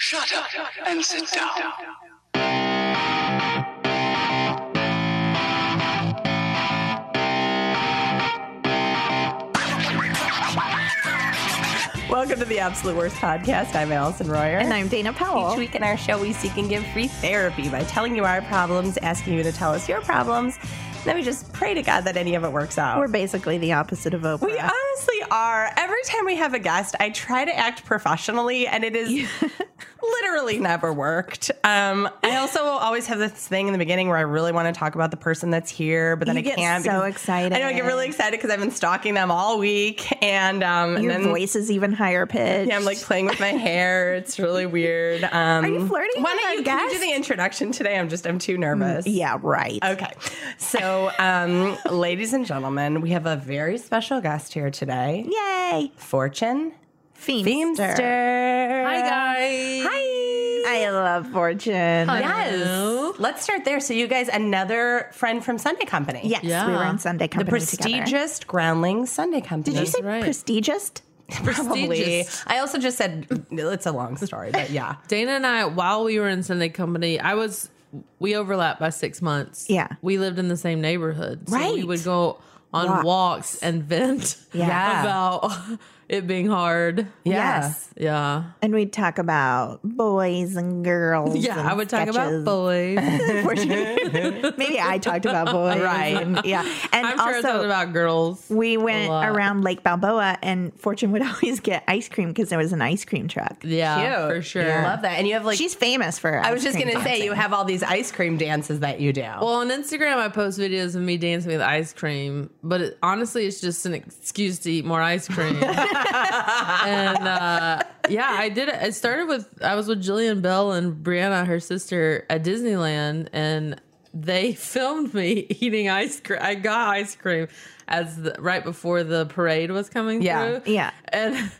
Shut up and sit down. Welcome to the Absolute Worst Podcast. I'm Allison Royer. And I'm Dana Powell. Each week in our show, we seek and give free therapy by telling you our problems, asking you to tell us your problems. Then we just pray to God that any of it works out. We're basically the opposite of Oprah. We honestly are. Every time we have a guest, I try to act professionally, and it is literally never worked. I also always have this thing in the beginning where I really want to talk about the person that's here, but then I can't. So excited. I know, I get really excited because I've been stalking them all week, and your voice is even higher pitched. Yeah, I'm like playing with my hair. It's really weird. Are you flirting Why with don't our you guest? can you do the introduction today? I'm too nervous. Yeah, right. Okay. So, ladies and gentlemen, we have a very special guest here today. Yay. Fortune Feemster. Hi, guys. Hi. I love Fortune. Yes. Let's start there. So you guys, another friend from Sunday Company. Yes, Yeah. we were in Sunday The Company together. prestigious Groundlings Sunday Company. Did you say right. prestigious? Probably. Prestigious. I also just said, it's a long story, but yeah. Dana and I, while we were in Sunday Company, we overlapped by 6 months. Yeah. We lived in the same neighborhood. So Right. we would go on walks and vent Yeah. about it being hard. Yeah. Yes. Yeah. And we'd talk about boys and girls. Yeah, and I would talk about sketches. boys. Maybe I talked about boys. Right. And, yeah. And I'm sure I also, talked about girls. we went lot. around Lake Balboa, and Fortune would always get ice cream because there was an ice cream truck. Yeah, Cute. for sure. I love that. And you have like, She's famous for I was just going to say, you have all these ice cream dances that you do. Well, on Instagram, I post videos of me dancing with ice cream, but honestly, it's just an excuse to eat more ice cream. And yeah, I did it. I was with Jillian Bell and Brianna, her sister, at Disneyland, and they filmed me eating ice cream. I got ice cream right before the parade was coming Yeah. through. Yeah. And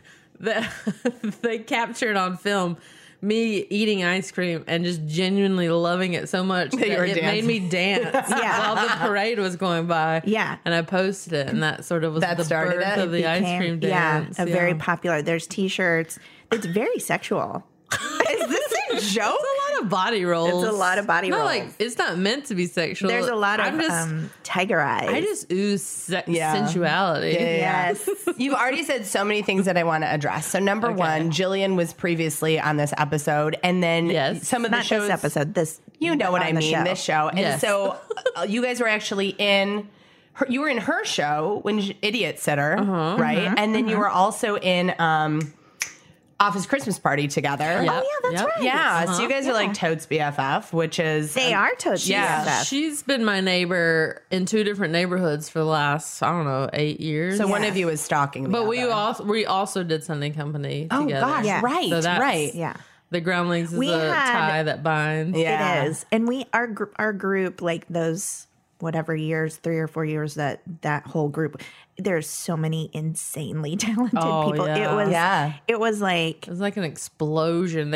they captured on film me eating ice cream and just genuinely loving it so much that you were it made me dance Yeah. while the parade was going by. Yeah. And I posted it, and that sort of was That the started birth it? of the ice cream dance. Yeah, very popular. There's T-shirts. It's very sexual. Is this a joke? It's a lot of body rolls. It's a lot of body No, rolls. like it's not meant to be sexual. There's a lot of I'm just, tiger eyes. I just ooze Yeah. sensuality. Yes. You've already said so many things that I want to address. So number one, Jillian was previously on this episode, and then Yes. some of the Not shows. this episode. This You know what I on the mean? show. This show, and Yes. so you guys were actually in. You were in her show when Idiot Sitter, right? And then you were also in Office Christmas Party together. Yep. Oh yeah, that's Yep. right. Yeah, so you guys are like Toad's BFF, which is They are Toad's Yeah. BFF. She's been my neighbor in 2 different neighborhoods for the last, 8 years. So one of you is stalking the but other. we also did Sunday Company Oh together. gosh, Yeah. right, So that's- right. Yeah. The Groundlings is We a had- tie that binds. Yeah. It is. And our group, like those whatever years, 3 or 4 years that whole group, there's so many insanely talented Oh, people. yeah. It was like It was like an explosion.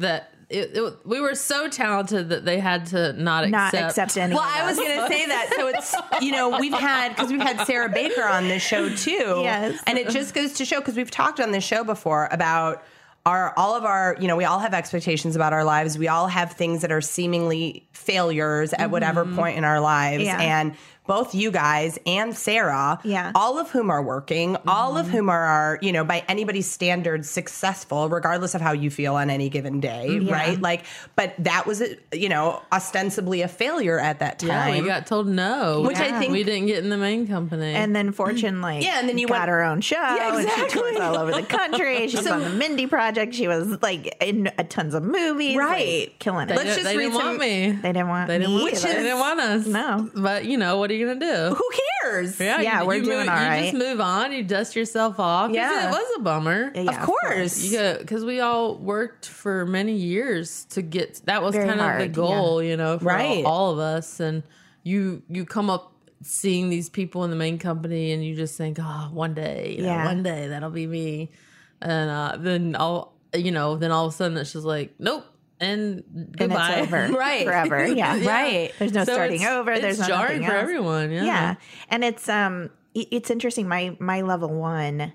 We were so talented that they had to not accept any. Well, of I was us. going to say that. So it's, we've had Sarah Baker on this show too. Yes. And it just goes to show, because we've talked on this show before about all of our, we all have expectations about our lives. We all have things that are seemingly failures at whatever point in our lives. Yeah. And both you guys and Sarah, Yeah. all of whom are working, all of whom are, by anybody's standards, successful, regardless of how you feel on any given day, right? Like, but that was, ostensibly a failure at that time. Yeah, we got told no. Which I think- we didn't get in the main company. And then Fortune, and then you got went- her own show. Yeah, And she exactly. tours all over the country. She's on the Mindy Project. She was like in tons of movies, Right. like, killing it. Let's just they read didn't some- want me. They didn't want They didn't me want, either. they didn't want us. No. But what are you gonna do? Who cares? Yeah, we're doing all right. You just move on. You dust yourself off. 'Cause Yeah. it was a bummer. Yeah, Of course. Because we all worked for many years to get. That was Very kind of the hard, goal, for Right. all of us. And you come up seeing these people in the main company, and you just think, oh, one day, Yeah. one day that'll be me. And then all of a sudden it's just like, nope. And And goodbye. it's over. Right. Forever. Yeah. Yeah. Right. There's no So starting it's- over. There's it's no jarring nothing for else. everyone. Yeah. And it's interesting. My level one,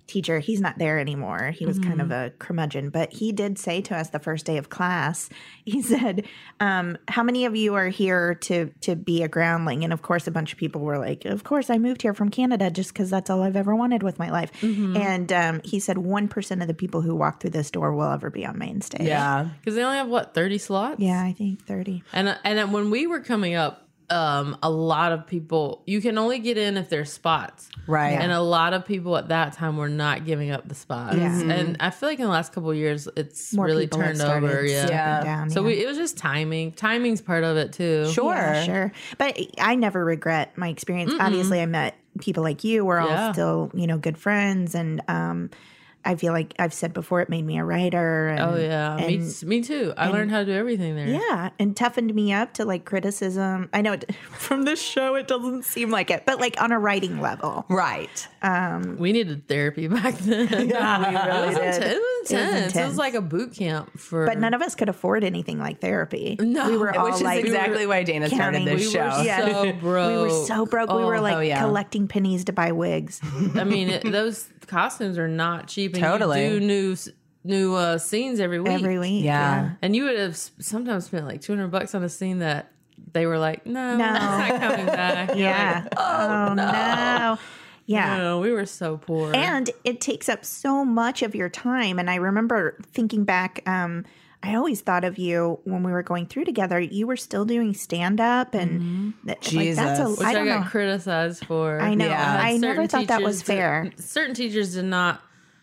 teacher. He's not there anymore. He was kind of a curmudgeon, but he did say to us the first day of class, he said, how many of you are here to be a groundling? And of course, a bunch of people were like, of course, I moved here from Canada just because that's all I've ever wanted with my life. And he said 1% of the people who walk through this door will ever be on main stage. Yeah. Because they only have, what, 30 slots? Yeah, I think 30. And when we were coming up, a lot of people, you can only get in if there's spots. Right. And a lot of people at that time were not giving up the spots. Yeah. And I feel like in the last couple of years, it's More really people have turned started over. Yeah. stepping down, So yeah. it was just timing. Timing's part of it too. Sure. Yeah, sure. But I never regret my experience. Obviously, I met people like you. We're Yeah. all still, good friends. And I feel like I've said before, it made me a writer. And, Oh, yeah. Me too. I learned how to do everything there. Yeah, and toughened me up to like criticism. I know from this show it doesn't seem like it, but like on a writing level. Right. We needed therapy back then. Yeah, we really did. It was intense. It intense. was like a boot camp for. But none of us could afford anything like therapy. No, we were all Which is like exactly why Dana started counting. this we were show. so broke. We were so broke. We were like yeah. collecting pennies to buy wigs. I mean, those costumes are not cheap. And Totally. You do new scenes every week. Every week. Yeah. And you would have sometimes spent like $200 on a scene that they were like, no, No. it's not coming back. You're Yeah. like, Oh, no. Yeah. no, we were so poor. And it takes up so much of your time. And I remember thinking back, I always thought of you when we were going through together. You were still doing stand up, and that's Jesus. which I I don't got know. criticized for. I know. Yeah. I never Certain thought that was teachers fair. Certain teachers did not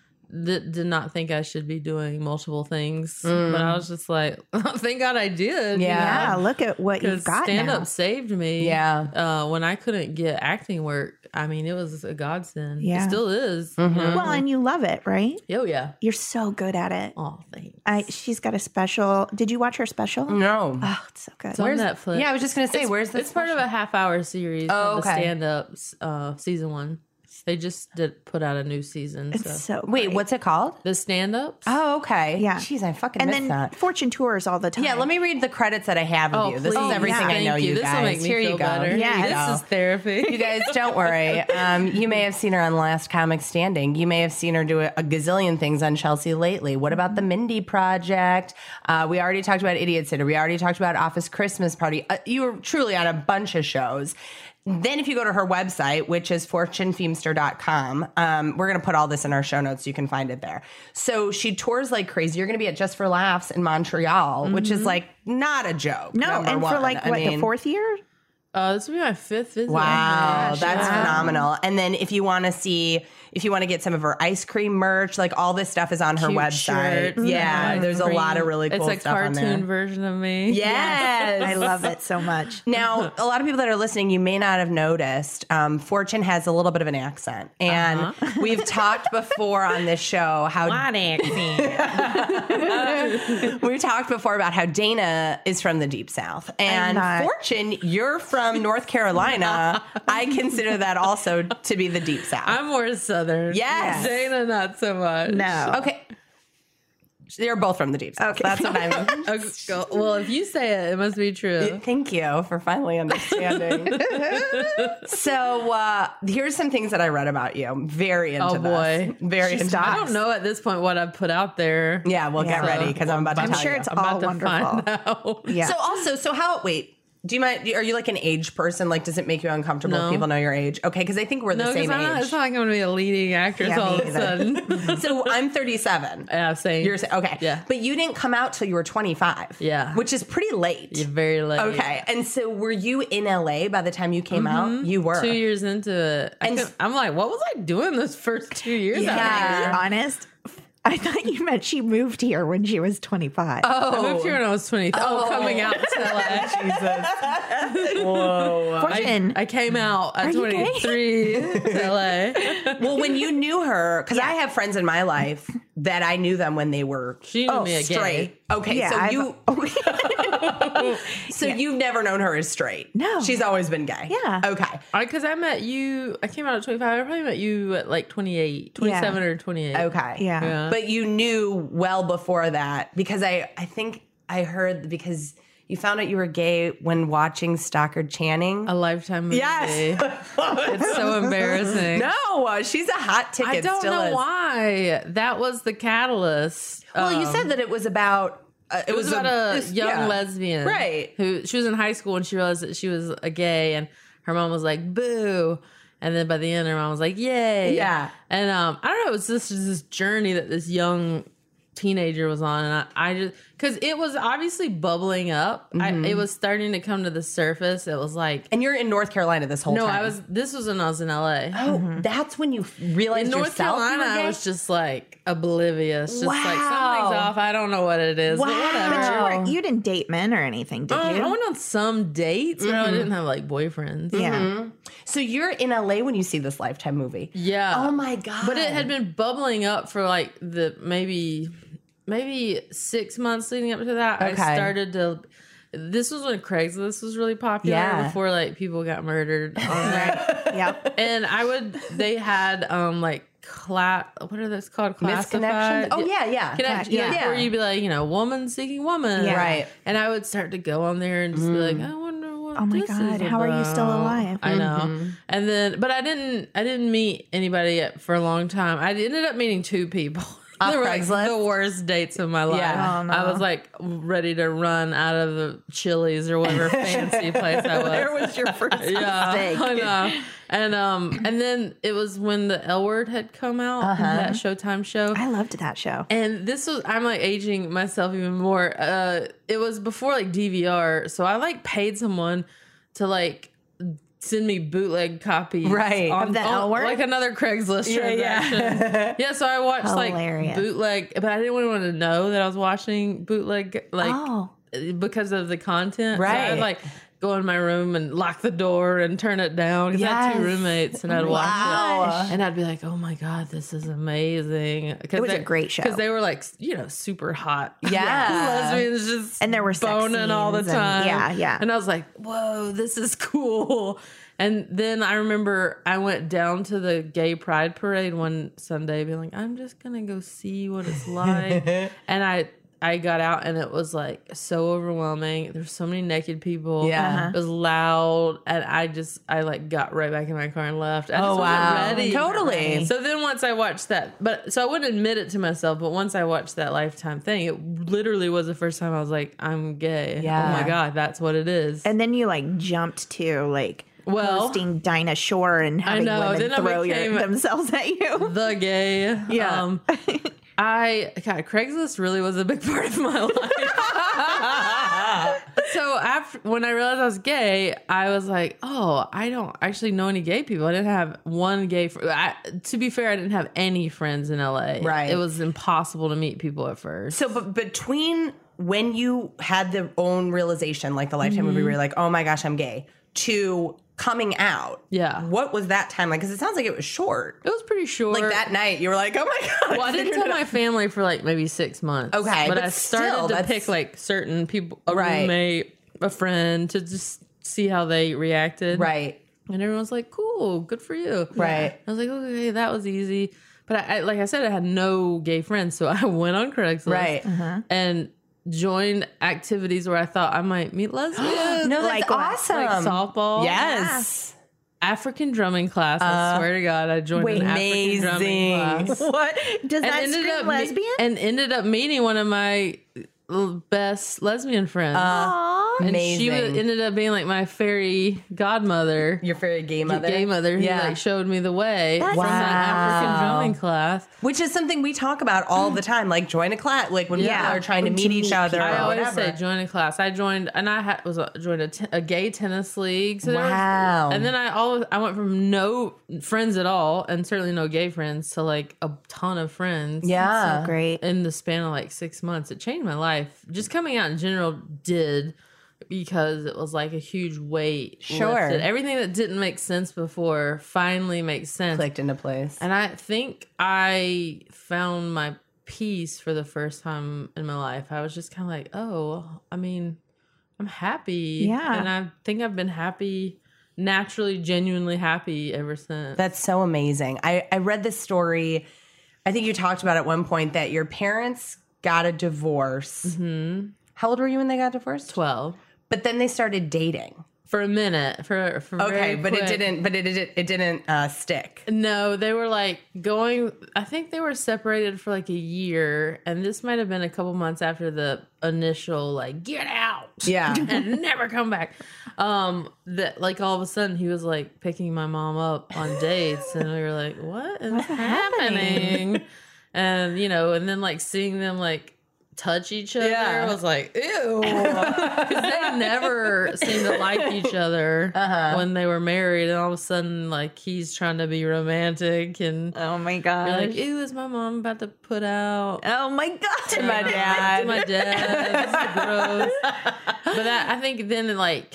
think I should be doing multiple things, but I was just like, thank God I did. Yeah, look at what you've got stand now. up saved me. Yeah. When I couldn't get acting work, I mean, it was a godsend. Yeah. It still is. you know? Well, and you love it, right? Oh yeah. You're so good at it. Oh, thanks. She's got a special. Did you watch her special? No. Oh, it's so good. It's on Netflix. Yeah, I was just going to say, where's the It's part of a half-hour series Oh, of the okay. stand-ups, season 1. They just put out a new season. It's So. so Wait, great. what's it called? The stand-ups? Oh, okay. Yeah. Jeez, I fucking And missed then that. Fortune tours all the time. Yeah, let me read the credits that I have of Oh, you. This please. is everything I Thank know you This guys. will make me Here feel you go. better. Yeah. This is therapy. You guys, don't worry. You may have seen her on Last Comic Standing. You may have seen her do a gazillion things on Chelsea lately. What about the Mindy Project? We already talked about Idiot Sitter. We already talked about Office Christmas Party. You were truly on a bunch of shows. Then if you go to her website, which is fortunefeemster.com, we're going to put all this in our show notes so you can find it there. So she tours like crazy. You're going to be at Just for Laughs in Montreal, which is like not a joke. No, number and for one. like I what, the mean, 4th year? This will be my 5th visit. Wow, that's Wow. phenomenal. And then if you want to get some of her ice cream merch, like all this stuff is on her Cute website. shirts, Yeah, there's a lot of really cool It's a stuff on there. cartoon version of me. Yes. I love it so much. Now, a lot of people that are listening, you may not have noticed, Fortune has a little bit of an accent. And we've talked before on this show how What accent? we've talked before about how Dana is from the Deep South. And not. Fortune, you're from North Carolina. I consider that also to be the Deep South. I'm more Southern. Yes. Dana, not so much. No. Okay. They're both from the Deep South. Okay. That's what I mean. Okay, well, if you say it, it must be true. Thank you for finally understanding. So here's some things that I read about you. Very into Oh, boy. this. Very into I this. don't know at this point what I've put out there. Yeah, well, get Yeah. ready because I'm about to I'm tell sure you. it's I'm all about to wonderful. find out. Yeah. Wait. Do you mind? Are you like an age person? Like, does it make you uncomfortable if No. people know your age? Okay, because I think we're the No, because same it's age. not like I'm going to be a leading actress Yeah, all me of a sudden. So I'm 37. Yeah, same. You're okay. Yeah. But you didn't come out till you were 25. Yeah. Which is pretty late. You're very late. Okay. And so were you in LA by the time you came out? You were. 2 years into it. I'm like, what was I doing those first 2 years? Can out I here? be honest? I thought you meant she moved here when she was 25. I moved here when I was 23. Coming out to LA. Jesus. Whoa. Fortune. I came out at Are you gay? 23 to LA. Well, when you knew her, because I have friends in my life that I knew them when they were She knew me a gay. straight. Okay, Yeah, so I've- you've never known her as straight. No. She's always been gay. Yeah. Okay. Because I met you, I came out at 25. I probably met you at like 28, 27 or 28. Okay. Yeah. Yeah. But you knew well before that because I think I heard because you found out you were gay when watching Stockard Channing. A Lifetime movie. Yes. It's so embarrassing. No, she's a hot ticket. I don't still know is. why. That was the catalyst. Well, you said that it was about. It was about a young yeah. lesbian, Right. Who she was in high school and she realized that she was a gay, and her mom was like, "Boo!" And then by the end, her mom was like, "Yay!" Yeah. And I don't know. It was just this journey that this young teenager was on, and I just because it was obviously bubbling up. It was starting to come to the surface. It was like, And you're in North Carolina this whole no, time. This was when I was in LA. Oh, that's when you realized In North yourself you Carolina, were gay? I was just like oblivious. Just like Wow. something's off. I don't know what it is. But whatever. But you didn't date men or anything, did I you? went on some dates, but I didn't have like boyfriends. Yeah. So you're in LA when you see this Lifetime movie. Yeah. Oh my god! But it had been bubbling up for like the maybe 6 months leading up to that. Okay. I started to. This was when Craigslist was really popular. Yeah. Before like people got murdered on there. Yep. And they had like what are those called? Misconnections. Classified. Oh yeah. Connection, Yeah. where you'd be like, woman seeking woman. Yeah. Right. And I would start to go on there and just be like, I wonder what Oh my this God, is how are you still about. alive? I know. And then, but I didn't meet anybody yet for a long time. I ended up meeting 2 people. Off They were like Craigslist? the worst dates of my life. Yeah. Oh, no. I was like ready to run out of the Chili's or whatever fancy place I was. There was your first Yeah, mistake. I know. And then it was when the L Word had come out, that Showtime show. I loved that show. And this was, I'm like aging myself even more. It was before like DVR. So I like paid someone to like send me bootleg copies. Right. Of the L Word? Like another Craigslist Yeah, transaction. Yeah. So I watched Hilarious. like bootleg, but I didn't want anyone to know that I was watching bootleg, like Oh. because of the content. So Right. I'd like go in my room and lock the door and turn it down because I had 2 Yes. roommates and I'd watch Wow. it and I'd be like, oh my God, this is amazing. It was a great show. because they were like, super hot. Yeah. Lesbians just And there were sex boning all the scenes and- time. yeah. And I was like, whoa, this is cool. And then I remember I went down to the gay pride parade one Sunday being like, I'm just going to go see what it's like. And I got out and it was like so overwhelming. There's so many naked people. Yeah. It was loud. And I like got right back in my car and left. I just wasn't ready. Totally. So then once I watched that, so I wouldn't admit it to myself, but once I watched that Lifetime thing, it literally was the first time I was like, I'm gay. Yeah. Oh my God, that's what it is. And then you like jumped to like hosting Dinah Shore and having know, women then I throw became- themselves at you. The gay. Yeah. God, Craigslist really was a big part of my life. So when I realized I was gay, I was like, oh, I don't actually know any gay people. I didn't have one gay to be fair, I didn't have any friends in LA. Right. It was impossible to meet people at first. So, but between when you had the own realization, like the Lifetime movie, where you're like, oh my gosh, I'm gay, to coming out. Yeah. What was that time like? Because it sounds like it was short. It was pretty short. Like that night, you were like, oh my God. Well, I didn't tell my family for like maybe 6 months. Okay, but but I started still, to that's- pick like certain people, a Right. roommate, a friend, to just see how they reacted. Right. And everyone's like, cool, good for you. Right. I was like, okay, that was easy. But I like I said, I had no gay friends. So I went on Craigslist Right. and joined activities where I thought I might meet lesbians. No, that's Like what? awesome. Like softball. Yes. African drumming class. I swear to God, I joined an African drumming Amazing. class. What? Does that ended scream up lesbian? and ended up meeting one of my best lesbian friends. Aw. and amazing. she ended up being like my fairy godmother. Your fairy gay mother. Gay mother who Yeah. like showed me the way from Wow. that African drumming class. Which is something we talk about all the time. Like join a class. Like when people are trying to meet each other. I or always whatever. say join a class. I joined, and I joined a gay tennis league. So there was- Wow. and then I went from no friends at all, and certainly no gay friends, to like a ton of friends. Yeah. So great. In the span of like 6 months, it changed my life. Just coming out in general did, because it was like a huge weight. Sure. lifted. Everything that didn't make sense before finally makes sense. Clicked into place. And I think I found my peace for the first time in my life. I was just kind of like, oh, I mean, I'm happy. Yeah. And I think I've been happy, naturally, genuinely happy ever since. That's so amazing. I read this story. I think you talked about at one point that your parents got a divorce. How old were you when they got divorced? 12. But then they started dating. For a minute. For Okay, very but quick. it didn't stick. No, they were like going, I think they were separated for like a year. And this might have been a couple months after the initial, like, get out. Yeah. And never come back. That like all of a sudden he was like picking my mom up on dates. And we were like, what is happening? And, you know, and then like seeing them like touch each other, Yeah. I was like, ew. Because they never seemed to like each other when they were married. And all of a sudden, like, he's trying to be romantic. And Oh my you're gosh. like, ew, is my mom about to put out? Oh my god. To my dad. To my dad. This is gross. But I think then, like,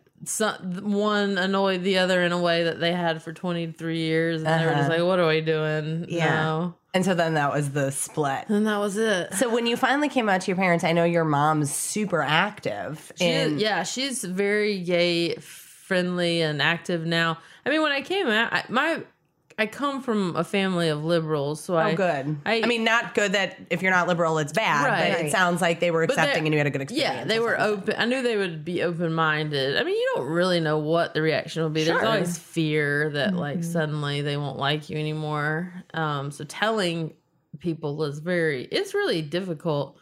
one annoyed the other in a way that they had for 23 years. And they were just like, what are we doing? Yeah. No. And so then that was the split. And that was it. So when you finally came out to your parents, I know your mom's super active. She's very gay friendly and active now. I mean, when I came out, I come from a family of liberals, so good. I mean, not good that if you're not liberal, it's bad. Right. But it sounds like they were But accepting and you had a good experience. Yeah, they were open. I knew they would be open-minded. I mean, you don't really know what the reaction will be. Sure. There's always fear that like suddenly they won't like you anymore. So telling people it's really difficult.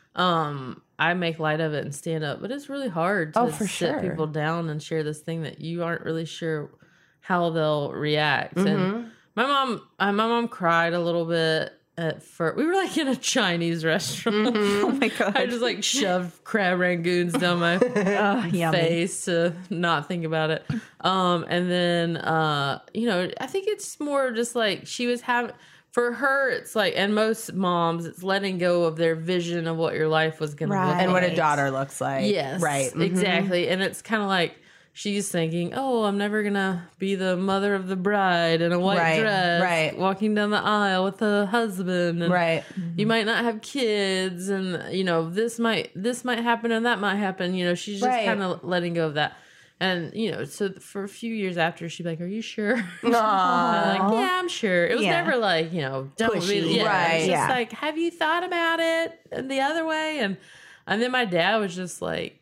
I make light of it and stand up, but it's really hard to for sit sure. people down and share this thing that you aren't really sure how they'll react. And my mom cried a little bit at first. We were like in a Chinese restaurant. Oh my god. I just like shoved crab rangoons down my Yummy. face to not think about it. And then, you know, I think it's more just like she was having, for her, it's like, and most moms, it's letting go of their vision of what your life was going to look Right. like. And what a daughter looks like. Yes. Right. Exactly. And it's kind of like, she's thinking, oh, I'm never going to be the mother of the bride in a white Right, dress, right. walking down the aisle with a husband. And Right. you might not have kids, and, you know, this might happen and that might happen. You know, she's just Right. kind of letting go of that. And, you know, so for a few years after, she'd be like, are you sure? Aw. I'm like, yeah, I'm sure. It was Yeah. never like, you know, don't Pushy. be, yeah. Right. It's just Yeah. like, have you thought about it the other way? And then my dad was just like,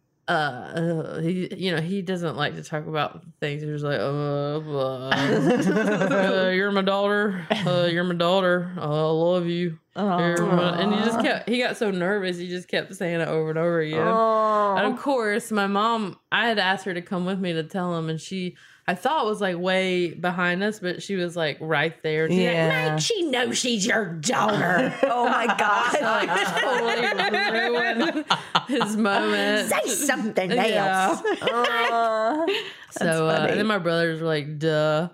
he, you know, he doesn't like to talk about things. He was like, you're my daughter. You're my daughter. I love you. And he got so nervous. He just kept saying it over and over again. And of course, my mom, I had asked her to come with me to tell him, and I thought was like way behind us, but she was like right there. She's like, Yeah. "Mike, she knows she's your daughter." Oh my god. Like totally ruined his moment. Say something Yeah. else. So funny. and then my brothers were like, duh.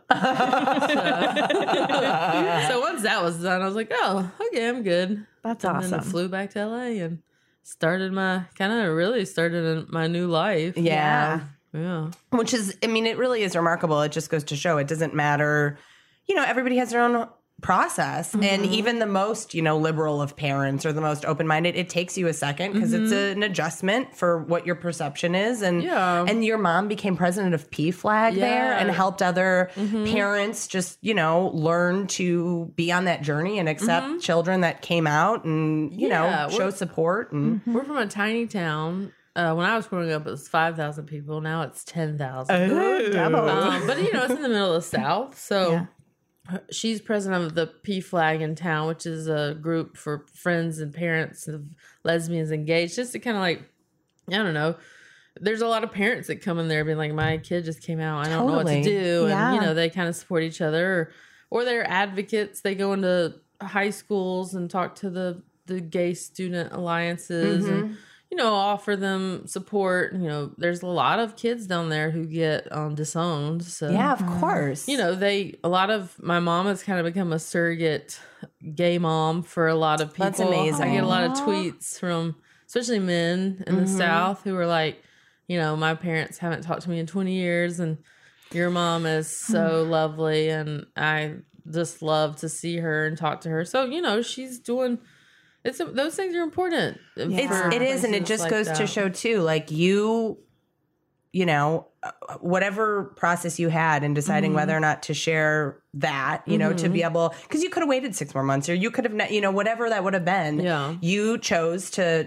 So once that was done, I was like, oh, okay, I'm good. That's And then I awesome. flew back to LA and started my my new life. Yeah. Yeah. Which is, I mean, it really is remarkable. It just goes to show it doesn't matter. You know, everybody has their own process. And even the most, you know, liberal of parents or the most open-minded, it takes you a second because it's an adjustment for what your perception is. And Yeah. and your mom became president of PFLAG there Yeah. and helped other parents just, you know, learn to be on that journey and accept children that came out and, you Yeah, know, show support. And We're from a tiny town. When I was growing up, it was 5,000 people. Now it's 10,000. But, you know, it's in the middle of the South. So she's president of the PFLAG in town, which is a group for friends and parents of lesbians and gays. Just to kind of like, I don't know. There's a lot of parents that come in there being like, my kid just came out. I don't know what Totally. to do. Yeah. And, you know, they kind of support each other. Or they're advocates. They go into high schools and talk to the gay student alliances and, you know, offer them support. You know, there's a lot of kids down there who get disowned. So yeah, of course. you know, my mom has kind of become a surrogate gay mom for a lot of people. That's amazing. I get a lot of tweets from especially men in the South who are like, you know, my parents haven't talked to me in 20 years and your mom is so lovely and I just love to see her and talk to her. So, you know, she's doing those things are important. It is, and it just goes to show too, like you know, whatever process you had in deciding whether or not to share that, you know, to be able, because you could have waited 6 more months, or you could have, you know, whatever that would have been. Yeah. You chose to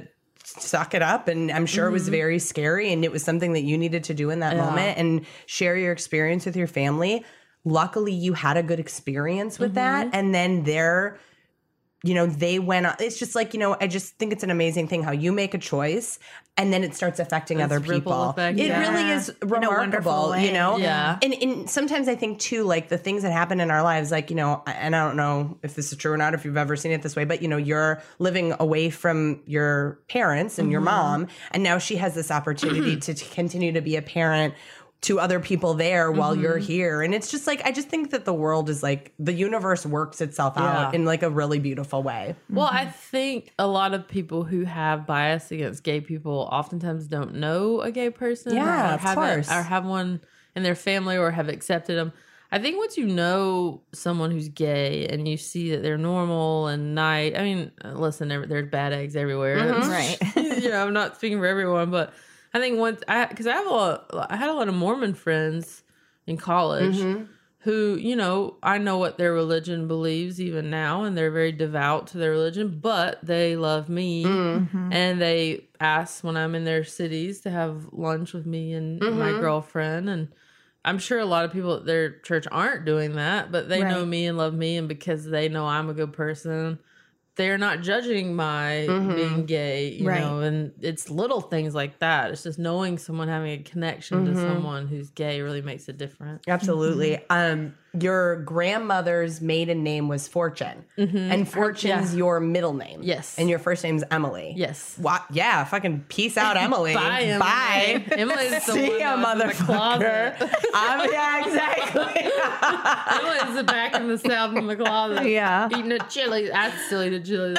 suck it up. And I'm sure it was very scary, and it was something that you needed to do in that moment and share your experience with your family. Luckily, you had a good experience with that. And then they went on. It's just like, I just think it's an amazing thing how you make a choice and then it starts affecting other ripple people. effect, It really is remarkable, way. Yeah. And sometimes I think too, like the things that happen in our lives, like, and I don't know if this is true or not, if you've ever seen it this way, but you're living away from your parents and your mom, and now she has this opportunity to continue to be a parent to other people there while you're here. And it's just like, I just think that the world is like, the universe works itself out in like a really beautiful way. Well, I think a lot of people who have bias against gay people oftentimes don't know a gay person. Yeah, or of haven't- course. Or have one in their family or have accepted them. I think once you know someone who's gay and you see that they're normal and nice, I mean, listen, there's bad eggs everywhere. Right. I'm not speaking for everyone, but I think because I had a lot of Mormon friends in college who, I know what their religion believes even now, and they're very devout to their religion, but they love me, and they ask when I'm in their cities to have lunch with me and my girlfriend, and I'm sure a lot of people at their church aren't doing that, but they know me and love me, and because they know I'm a good person, they're not judging my being gay, you know, and it's little things like that. It's just knowing someone, having a connection to someone who's gay really makes a difference. Absolutely. Your grandmother's maiden name was Fortune, and Fortune's your middle name. Yes. And your first name's Emily. Yes. What? Yeah, fucking peace out, Emily. Bye, Emily. Bye. Emily's the See one ya, that was in the motherfucker. closet. Yeah, exactly. Emily's back in the south in the closet. Yeah. Eating a chili. I still eat a chili.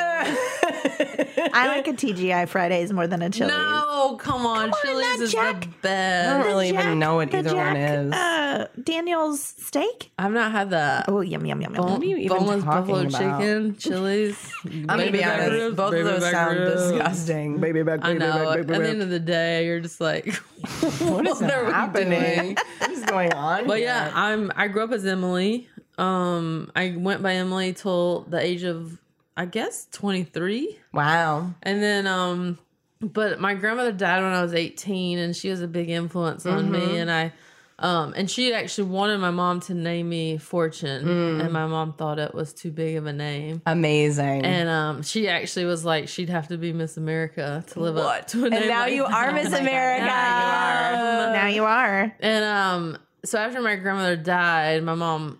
I like a TGI Fridays more than a Chili's. No, come on. Chili's that is Jack- the I best. don't really even know what The either one Jack, is. Daniel's steak. I've not had that. Oh, yum, yum, yum, yum. What are you even Boneless talking buffalo about? chicken, Chili's. I'm gonna be baby back honest. ribs, Both of baby those back sound ribs. disgusting. Baby back, I baby know. back, At baby the back. end of the day, you're just like, What is are we happening? doing? What is going on? But here? yeah, I grew up as Emily. I went by Emily till the age of, I guess, 23. Wow. And then, but my grandmother died when I was 18, and she was a big influence on me. And and she actually wanted my mom to name me Fortune, and my mom thought it was too big of a name. Amazing. And she actually was like, she'd have to be Miss America to live up to a name And now like you that. are Miss America. Now you are. And so after my grandmother died, my mom,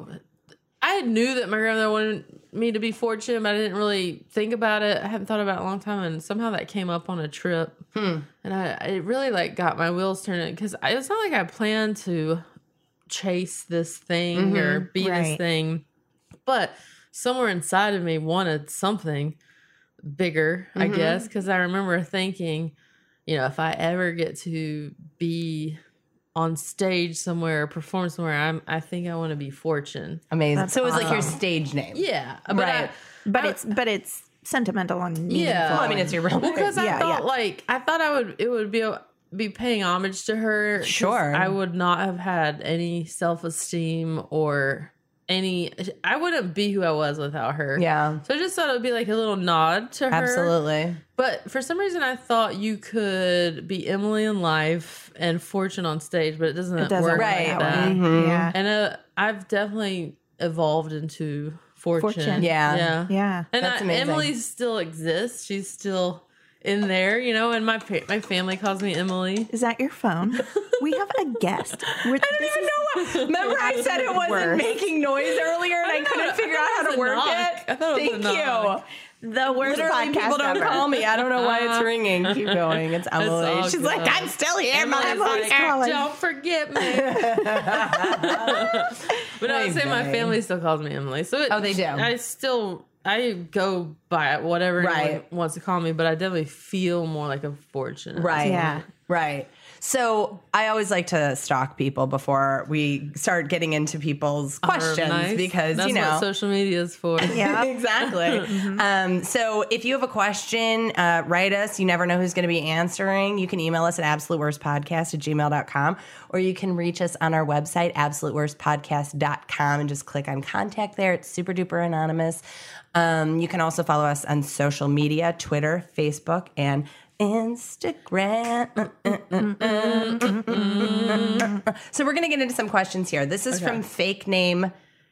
I knew that my grandmother wanted me to be Fortune, but I didn't really think about it. I hadn't thought about it in a long time, and somehow that came up on a trip. And it really like got my wheels turning, because it's not like I planned to chase this thing or be this Right. thing, but somewhere inside of me wanted something bigger, I guess, because I remember thinking, if I ever get to be on stage somewhere or perform somewhere, I think I want to be Fortune. Amazing. That's So it was like your awesome. stage name. Yeah, but Right. But it's sentimental and meaningful. Yeah. Well, I mean, it's your real name. because I Yeah, thought yeah. I thought it would be paying homage to her. 'Cause Sure. I would not have had any self-esteem or I wouldn't be who I was without her. Yeah. So I just thought it would be like a little nod to her. Absolutely. But for some reason, I thought you could be Emily in life and Fortune on stage, but it doesn't, It doesn't work work Right. like that that. way. Yeah. And I've definitely evolved into Fortune. Fortune. Yeah. Yeah. Yeah. And That's amazing. Emily still exists. She's still in there, and my family calls me Emily. Is that your phone? We have a guest. I I don't even know what. Remember, I said it wasn't Worse. making noise earlier, and I couldn't figure out how to work it. I thought it was a Thank knock. you. The worst Literally, podcast people don't ever. call me. I don't know why it's ringing. Keep going. It's Emily. all She's good. like, I'm still here, Emily's Emily's motherfucker. calling. Don't forget me. But I would say my Hey, family still calls me Emily. So Oh, they do. I go by whatever anyone Right. wants to call me, but I definitely feel more like a Fortune. Right. Yeah. Right. So I always like to stalk people before we start getting into people's questions Nice. because, That's you know. what social media is for. Yeah. Exactly. So if you have a question, write us. You never know who's going to be answering. You can email us at absoluteworstpodcast@gmail.com, or you can reach us on our website, absoluteworstpodcast.com, and just click on contact there. It's super duper anonymous. You can also follow us on social media, Twitter, Facebook, and Instagram. So we're going to get into some questions here. This is from fake name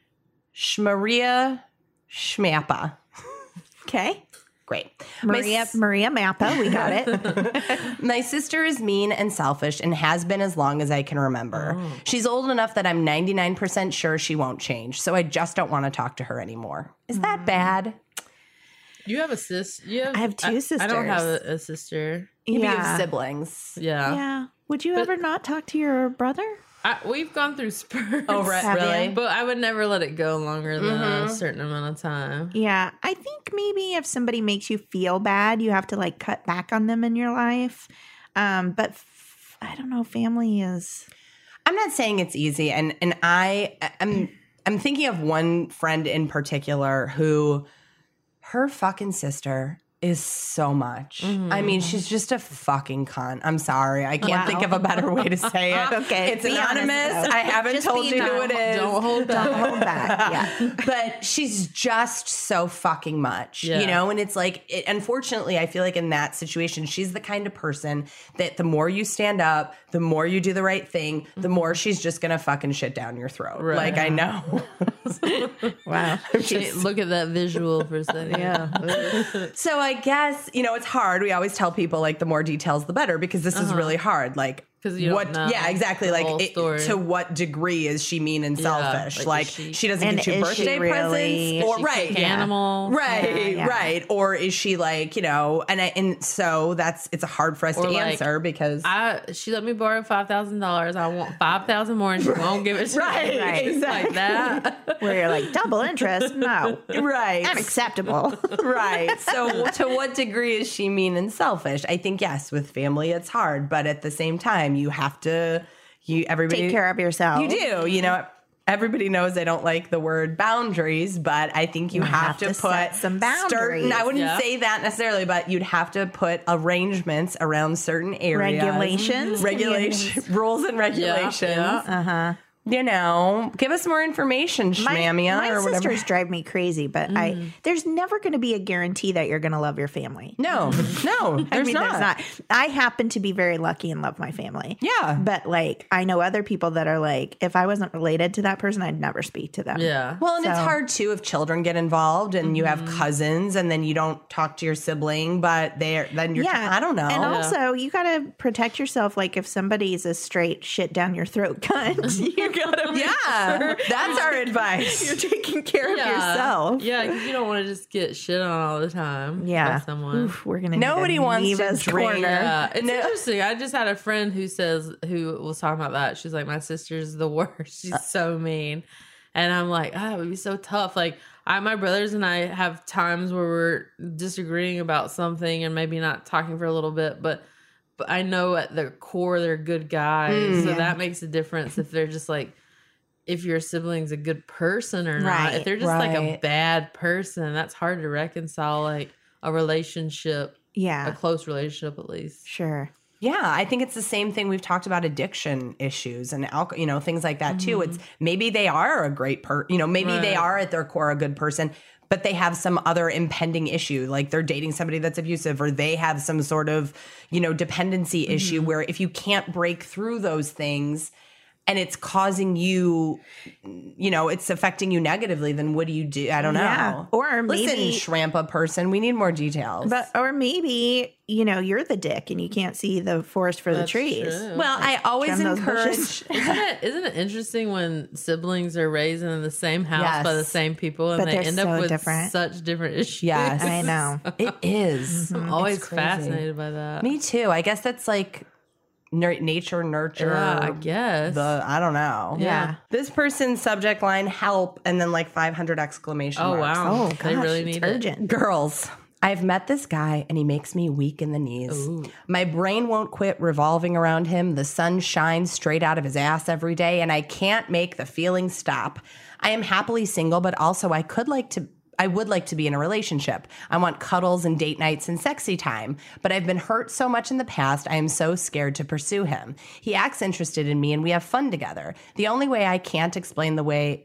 Shmaria Schmappa. Okay. Great. Maria Mappa, we got it. My sister is mean and selfish and has been as long as I can remember. She's old enough that I'm 99% sure she won't change, so I just don't want to talk to her anymore. Is that bad? You have a sis. I have two sisters. I don't have a sister. Maybe you have Yeah. siblings. Yeah. Yeah. Would you ever not talk to your brother? We've gone through spurts. Oh, right, Have really? you? But I would never let it go longer than a certain amount of time. Yeah. I think maybe if somebody makes you feel bad, you have to like cut back on them in your life. But I don't know. Family is. I'm not saying it's easy, and I'm thinking of one friend in particular who her fucking sister is so much. I mean, she's just a fucking cunt. I'm sorry. I can't think of a better way to say it. Okay, It's be honest, anonymous. though. I haven't Just told be you who it is. Don't hold back. Don't hold back. Yeah. But she's just so fucking much, Yeah. you know? And it's like, unfortunately, I feel like in that situation, she's the kind of person that the more you stand up, the more you do the right thing, the more she's just going to fucking shit down your throat. Right. Like, I know. Wow. Look at that visual for a second. Yeah. So I guess, you know, it's hard. We always tell people, like, the more details, the better, because this is really hard. Like, 'Cause you don't what? know Yeah, exactly. the Like, whole story. to what degree is she mean and selfish? like, Like, is she doesn't And get you is she birthday really- presents, or She right? kick animals. Right, Yeah. right. Or is she like, you know, and so it's hard for us Or to like, answer because She let me borrow $5,000. I want $5,000 more, and she won't give it to right, me. Right. exactly. Like that. Where you're like, double interest? No. Right. Unacceptable. Right. So to what degree is she mean and selfish? I think yes, with family it's hard, but at the same time you have to everybody Take care of yourself. You do. You know, everybody knows I don't like the word boundaries, but I think you have to put set some boundaries. certain, I wouldn't Yeah. say that necessarily, but you'd have to put arrangements around certain areas. Regulations. Rules and regulations. Yeah. You know, give us more information, Shmamia, my or whatever. sisters drive me crazy, but there's never going to be a guarantee that you're going to love your family. No, there's not. There's not. I happen to be very lucky and love my family. Yeah. But like, I know other people that are like, if I wasn't related to that person, I'd never speak to them. Yeah. Well, and it's So- hard too if children get involved and you have cousins and then you don't talk to your sibling, but then you're, I don't know. And also, you got to protect yourself. Like, if somebody's a straight shit down your throat cunt, you got to yeah, that's our advice. you're taking care of yourself. Yeah, because you don't want to just get shit on all the time. Yeah. By someone. Oof, we're going to Nobody wants to drain. Yeah, it's interesting. I just had a friend who was talking about that. She's like, my sister's the worst. She's so mean. And I'm like, it would be so tough. Like, my brothers and I have times where we're disagreeing about something and maybe not talking for a little bit, but I know at their core they're good guys. So that makes a difference if they're just like, if your sibling's a good person or not. Right, If they're just like a right. bad person, that's hard to reconcile, like a relationship, a Yeah, close relationship at least. sure. Yeah, I think it's the same thing. We've talked about addiction issues and alcohol, you know, things like that too. It's maybe they are a great maybe they are at their core a good person, but they have some other impending issue, like they're dating somebody that's abusive, or they have some sort of, dependency issue where if you can't break through those things and it's causing you, it's affecting you negatively, then what do you do? I don't know. Yeah. Or maybe- Listen, Shrampa person, we need more details. Or maybe, you're the dick and you can't see the forest for the trees. True. well, I always trim those encourage. bushes. Isn't it interesting when siblings are raised in the same house by the Yes. same people and But they they're end so up with different. such different issues? Yes. I know. It is. I'm always It's crazy. fascinated by that. Me too. I guess that's like nature, nurture. Yeah, I guess. I don't know. Yeah. This person's subject line, help, and then like 500 exclamation Oh marks. wow. Oh, They gosh, really it's need urgent. Girls, I've met this guy and he makes me weak in the knees. Ooh. My brain won't quit revolving around him. The sun shines straight out of his ass every day and I can't make the feeling stop. I am happily single, but also I would like to be in a relationship. I want cuddles and date nights and sexy time, but I've been hurt so much in the past, I am so scared to pursue him. He acts interested in me and we have fun together. The only way I can explain the way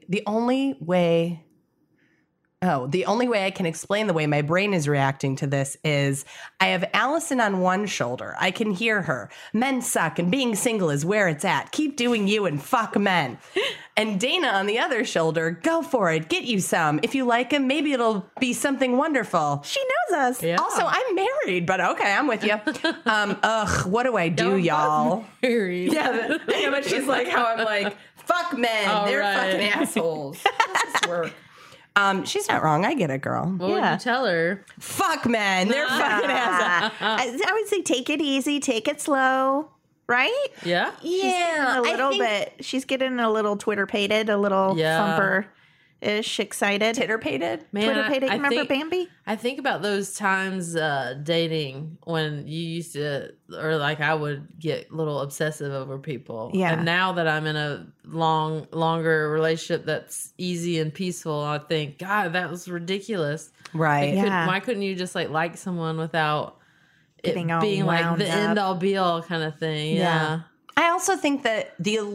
my brain is reacting to this is I have Allison on one shoulder. I can hear her. Men suck and being single is where it's at. Keep doing you and fuck men. And Dana on the other shoulder, go for it. Get you some. If you like him, maybe it'll be something wonderful. She knows us. Yeah. Also, I'm married, but okay, I'm with you. What do I do, y'all? Married. Yeah, but she's like how I'm like, fuck men. All They're right. fucking assholes. How does this work? She's not wrong. I get it, girl. What would Yeah. you tell her? Fuck men. They're fucking assholes. I would say take it easy, take it slow, right? Yeah. Yeah, A little bit. She's getting a little Twitter-pated, a little Yeah. thumper-ish excited. Titter-pated. Man, Twitter-pated. I Remember think- Bambi? I think about those times dating when you used to, or like I would get a little obsessive over people. Yeah. And now that I'm in a longer relationship that's easy and peaceful, I think, God, that was ridiculous. Right. Yeah. Why couldn't you just like someone without it Getting all being like wound the up. end all be all kind of thing? Yeah. Yeah. I also think that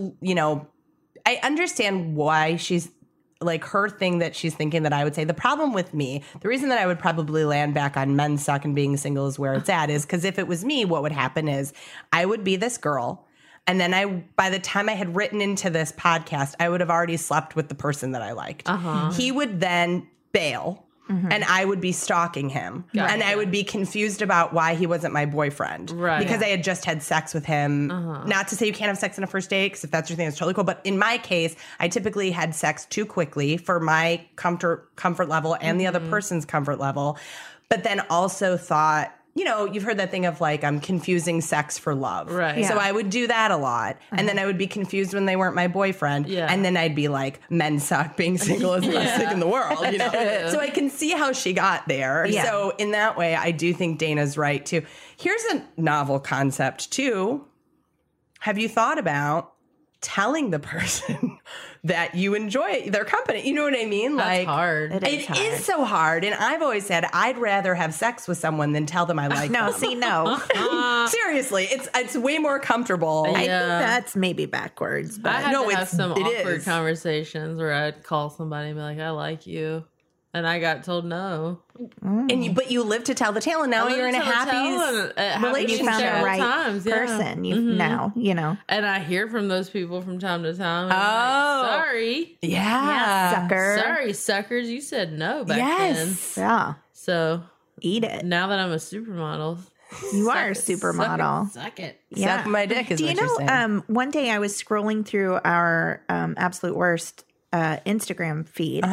I understand why she's like her thing that she's thinking that I would say. The problem with me, the reason that I would probably land back on men suck and being single is where it's at is because if it was me, what would happen is I would be this girl. And then by the time I had written into this podcast, I would have already slept with the person that I liked. He would then bail. And I would be stalking him. Gotcha. And I would be confused about why he wasn't my boyfriend. Right. Because I had just had sex with him. Not to say you can't have sex on a first date, because if that's your thing, it's totally cool. But in my case, I typically had sex too quickly for my comfort level and the other person's comfort level. But then also thought, you've heard that thing of like, I'm confusing sex for love. Right. Yeah. So I would do that a lot. And then I would be confused when they weren't my boyfriend. Yeah. And then I'd be like, men suck, being single is the best thing in the world. So I can see how she got there. Yeah. So in that way, I do think Dana's right too. Here's a novel concept too. Have you thought about telling the person that you enjoy their company? You know what I mean? That's hard. It is It hard. is so hard. And I've always said I'd rather have sex with someone than tell them I like No, them. see, no. Seriously, it's way more comfortable. I think Yeah. that's maybe backwards, I but had No, to have it's- some it awkward is. conversations where I'd call somebody and be like, I like you. And I got told no. But you live to tell the tale, and now I you're in a lived to tell and, happy you relationship. found the several right times, yeah. person. You now, And I hear from those people from time to time. And Oh. I'm like, sorry. Yeah. sucker. Sorry, suckers. You said no back Yes. Yeah, So eat it. now that I'm a supermodel, You are a supermodel. Suck it. Yeah. Suck my dick is Do you what you're saying. know? One day I was scrolling through our Absolute Worst Instagram feed,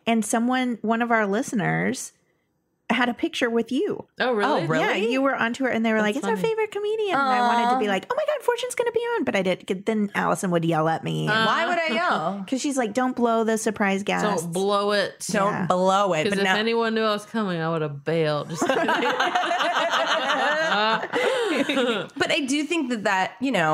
and one of our listeners, had a picture with you. Oh, really? Oh, really? Yeah, you were on tour, and they were like, "It's our funny. favorite comedian." And I wanted to be like, "Oh my god, Fortune's going to be on," but I did. Then Allison would yell at me Why would I yell? because she's like, "Don't blow the surprise guest." Don't blow it. Don't Yeah. blow it. Because But if now, anyone knew I was coming, I would have bailed. Just kidding. but I do think that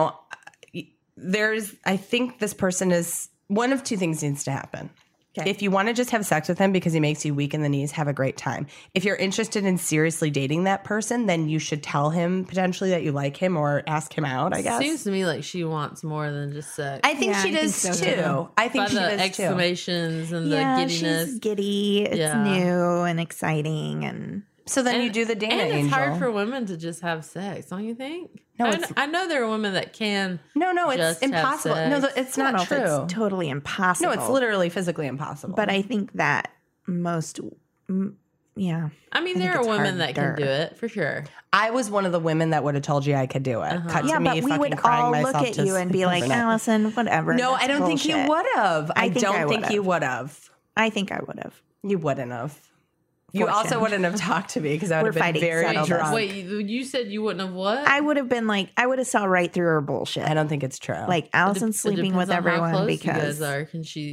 I think this person is one of two things needs to happen. Okay. If you want to just have sex with him because he makes you weak in the knees, have a great time. If you're interested in seriously dating that person, then you should tell him potentially that you like him or ask him out, I guess. Seems to me like she wants more than just sex. I think Yeah, she I think does so, too. too. I think By she the does too. exclamations and yeah, the giddiness. she's giddy. It's Yeah. new and exciting, and So then you do the Dana and it's Angel. hard for women to just have sex, don't you think? No, I know there are women that can. no, it's just have impossible. sex. No, it's I don't not know true. if it's totally impossible. No, it's literally physically impossible. But I think that most, yeah, I mean, I there think are it's women that can harder. do it for sure. I was one of the women that would have told you I could do it. Cut yeah. to But me we fucking would crying all myself look at to you and be like, sleep. "Allison, whatever." No, that's I don't think you bullshit." would have. I think I don't think you would've. would have. I think I would have. You wouldn't have. You Fortune. also wouldn't have talked to me because I would We're have been fighting very settle this. drunk. Wait, you said you wouldn't have what? I would have been like, I would have saw right through her bullshit. I don't think it's true. Like Allison's It sleeping depends with on how everyone close you because guys are. Can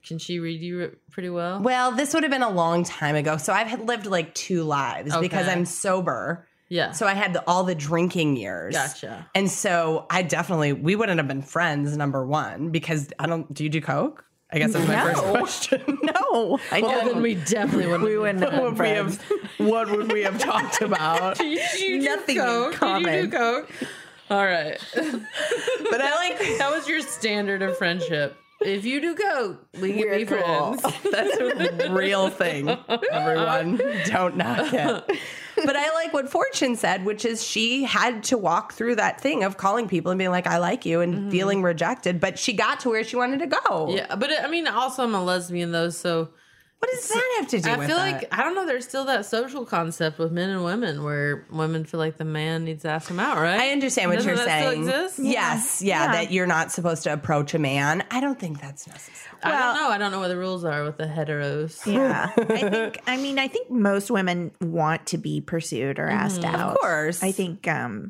Can she read you pretty well? Well, this would have been a long time ago. So I've lived like 2 lives because I'm sober. Yeah. So I had all the drinking years. Gotcha. And so we wouldn't have been friends, number one, because do you do coke? I guess that's my first question. No, I Well, don't. then we definitely wouldn't. We wouldn't have been friends. What would we have talked about? you Nothing in Coke? common. Did you do coke? All right. But I like That was your standard of friendship. If you do coke, we can We're be cool. friends. that's a real thing. Everyone, don't knock it. But I like what Fortune said, which is she had to walk through that thing of calling people and being like, I like you, and feeling rejected. But she got to where she wanted to go. Yeah, but I mean, also I'm a lesbian though, so What does that have to do with I feel that? like I don't know. There's still that social concept with men and women where women feel like the man needs to ask them out, right? I understand what Doesn't you're that saying. Still exist? Yes, Yeah. that you're not supposed to approach a man. I don't think that's necessary. I don't know. I don't know what the rules are with the heteros. Yeah, I think most women want to be pursued or asked out. Of course. I think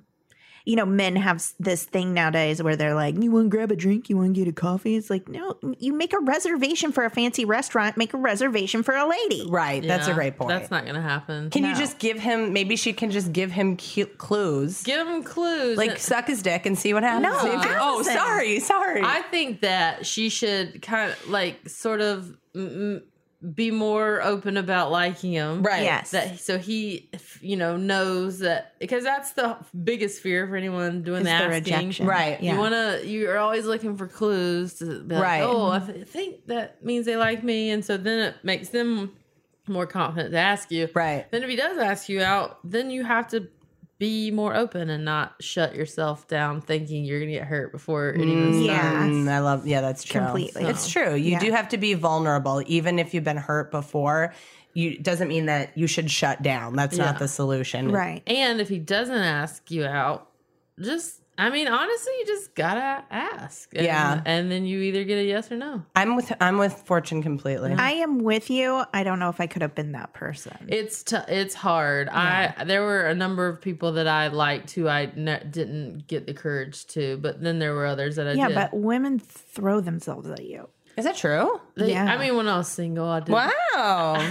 men have this thing nowadays where they're like, you want to grab a drink? You want to get a coffee? It's like, no, you make a reservation for a fancy restaurant, make a reservation for a lady. Right, that's a Yeah, great point. That's not going to happen. Can you No. just give him, maybe she can just give him clues. give them clues? Like suck his dick and see what happens. No, See if- oh, Allison. sorry. I think that she should kind of like sort of be more open about liking him. Right. Yes. That so he, knows that, because that's the biggest fear for anyone doing It's the the asking. rejection. Right. Yeah. You're always looking for clues to be like, Right. oh, I think that means they like me. And so then it makes them more confident to ask you. Right. Then if he does ask you out, then you have to be more open and not shut yourself down thinking you're going to get hurt before it even starts. Yeah. That's true. Completely. It's true. You Yeah. do have to be vulnerable, even if you've been hurt before. Doesn't mean that you should shut down. That's not Yeah. the solution. Right. And if he doesn't ask you out, honestly, you just gotta ask. Yeah. And then you either get a yes or no. I'm with Fortune completely. I am with you. I don't know if I could have been that person. It's hard. There were a number of people that I liked who I didn't get the courage to, but then there were others that I Yeah, did. but women throw themselves at you. Is that true? Yeah. I mean, when I was single, I did. Wow.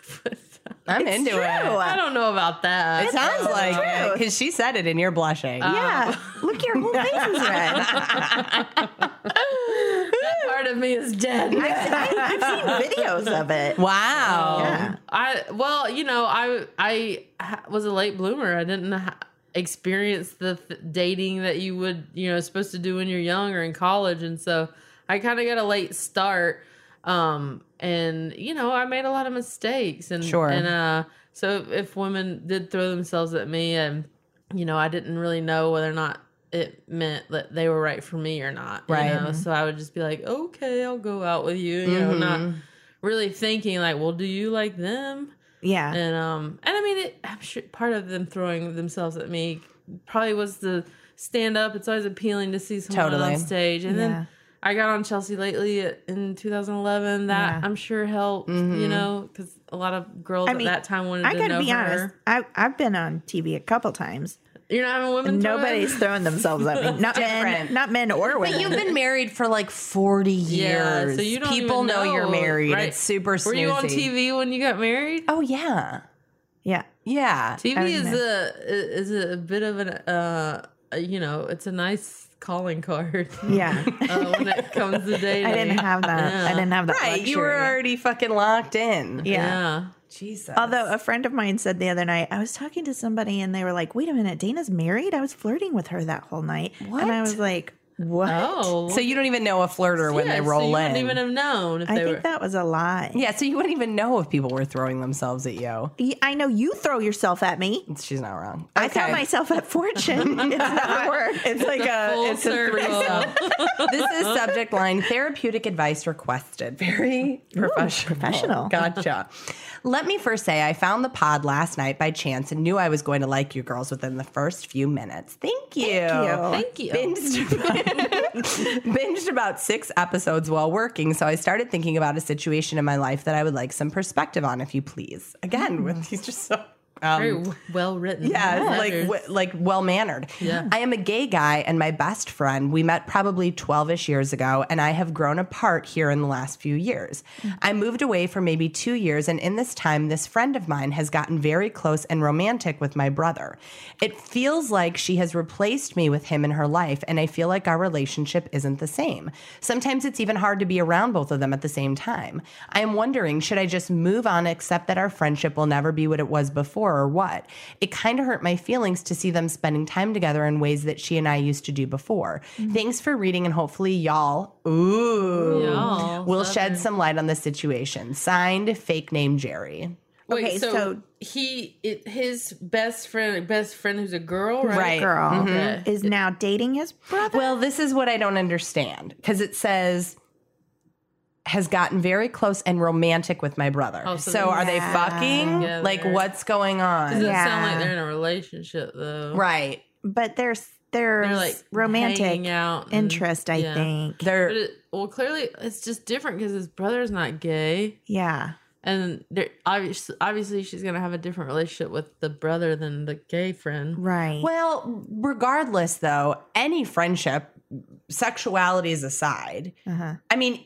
I'm into true. it. I don't know about that. It sounds like it true. because she said it and you're blushing. Yeah. Look, your whole face is red. That part of me is dead. I've seen videos of it. Wow. Yeah. I was a late bloomer. I didn't experience the dating that you would, supposed to do when you're young or in college. And so I kind of got a late start. And I made a lot of mistakes and, Sure. And, so if women did throw themselves at me and, I didn't really know whether or not it meant that they were right for me or not. Right. So I would just be like, okay, I'll go out with you, not really thinking like, well, do you like them? Yeah. And I mean, I'm sure part of them throwing themselves at me probably was the stand up. It's always appealing to see someone Totally. on stage. And Yeah. then I got on Chelsea Lately in 2011. That I'm sure helped, because a lot of girls at that time wanted I to gotta know be her. honest. I've been on TV a couple times. You're not having women throw Nobody's in? throwing themselves at me. Different. Not men or women. But you've been married for like 40 years. Yeah, so you don't People even know you're married. right? It's super snoozy. Were you on TV when you got married? Oh, yeah. Yeah. Yeah. TV I is a bit of an it's a nice calling card. Yeah. When it comes to dating. I didn't have that. Yeah. I didn't have that. Right. You were luxury. already fucking locked in. Yeah. Jesus. Although a friend of mine said the other night, I was talking to somebody and they were like, wait a minute, Dana's married? I was flirting with her that whole night. What? And I was like, what? Oh. So you don't even know a flirter when they so roll you in. wouldn't even have known if I they think were. that was a lie. Yeah, so you wouldn't even know if people were throwing themselves at you. I know you throw yourself at me. She's not wrong. I throw myself at Fortune. It's never worked. It's like Full a circle. threesome. This is subject line therapeutic advice requested. Very professional. professional. Gotcha. Let me first say I found the pod last night by chance and knew I was going to like you girls within the first few minutes. Thank you. Thank you. Binged about 6 episodes while working, so I started thinking about a situation in my life that I would like some perspective on, if you please. Again, he's just so Very well written. Yeah, letters. like well mannered. Yeah. I am a gay guy, and my best friend, we met probably 12ish years ago, and I have grown apart here in the last few years. I moved away for maybe 2 years, and in this time, this friend of mine has gotten very close and romantic with my brother. It feels like she has replaced me with him in her life, and I feel like our relationship isn't the same. Sometimes it's even hard to be around both of them at the same time. I am wondering, should I just move on, accept that our friendship will never be what it was before, or what? It kind of hurt my feelings to see them spending time together in ways that she and I used to do before. Thanks for reading, and hopefully y'all will shed some light on the situation. Signed, fake name Jerry. Wait, Okay, so, so- his best friend who's a girl, right? Right. Girl Okay. is now dating his brother. Well, this is what I don't understand, because it says has gotten very close and romantic with my brother. Oh, so are they fucking? Together. Like, what's going Doesn't on? Yeah. sound like they're in a relationship though. Right. But there's They're like romantic hanging out and- interest, I yeah. think. They're But clearly it's just different because his brother's not gay, Yeah. and obviously she's gonna have a different relationship with the brother than the gay friend. Right. well, regardless though, any friendship, sexualities aside, I mean,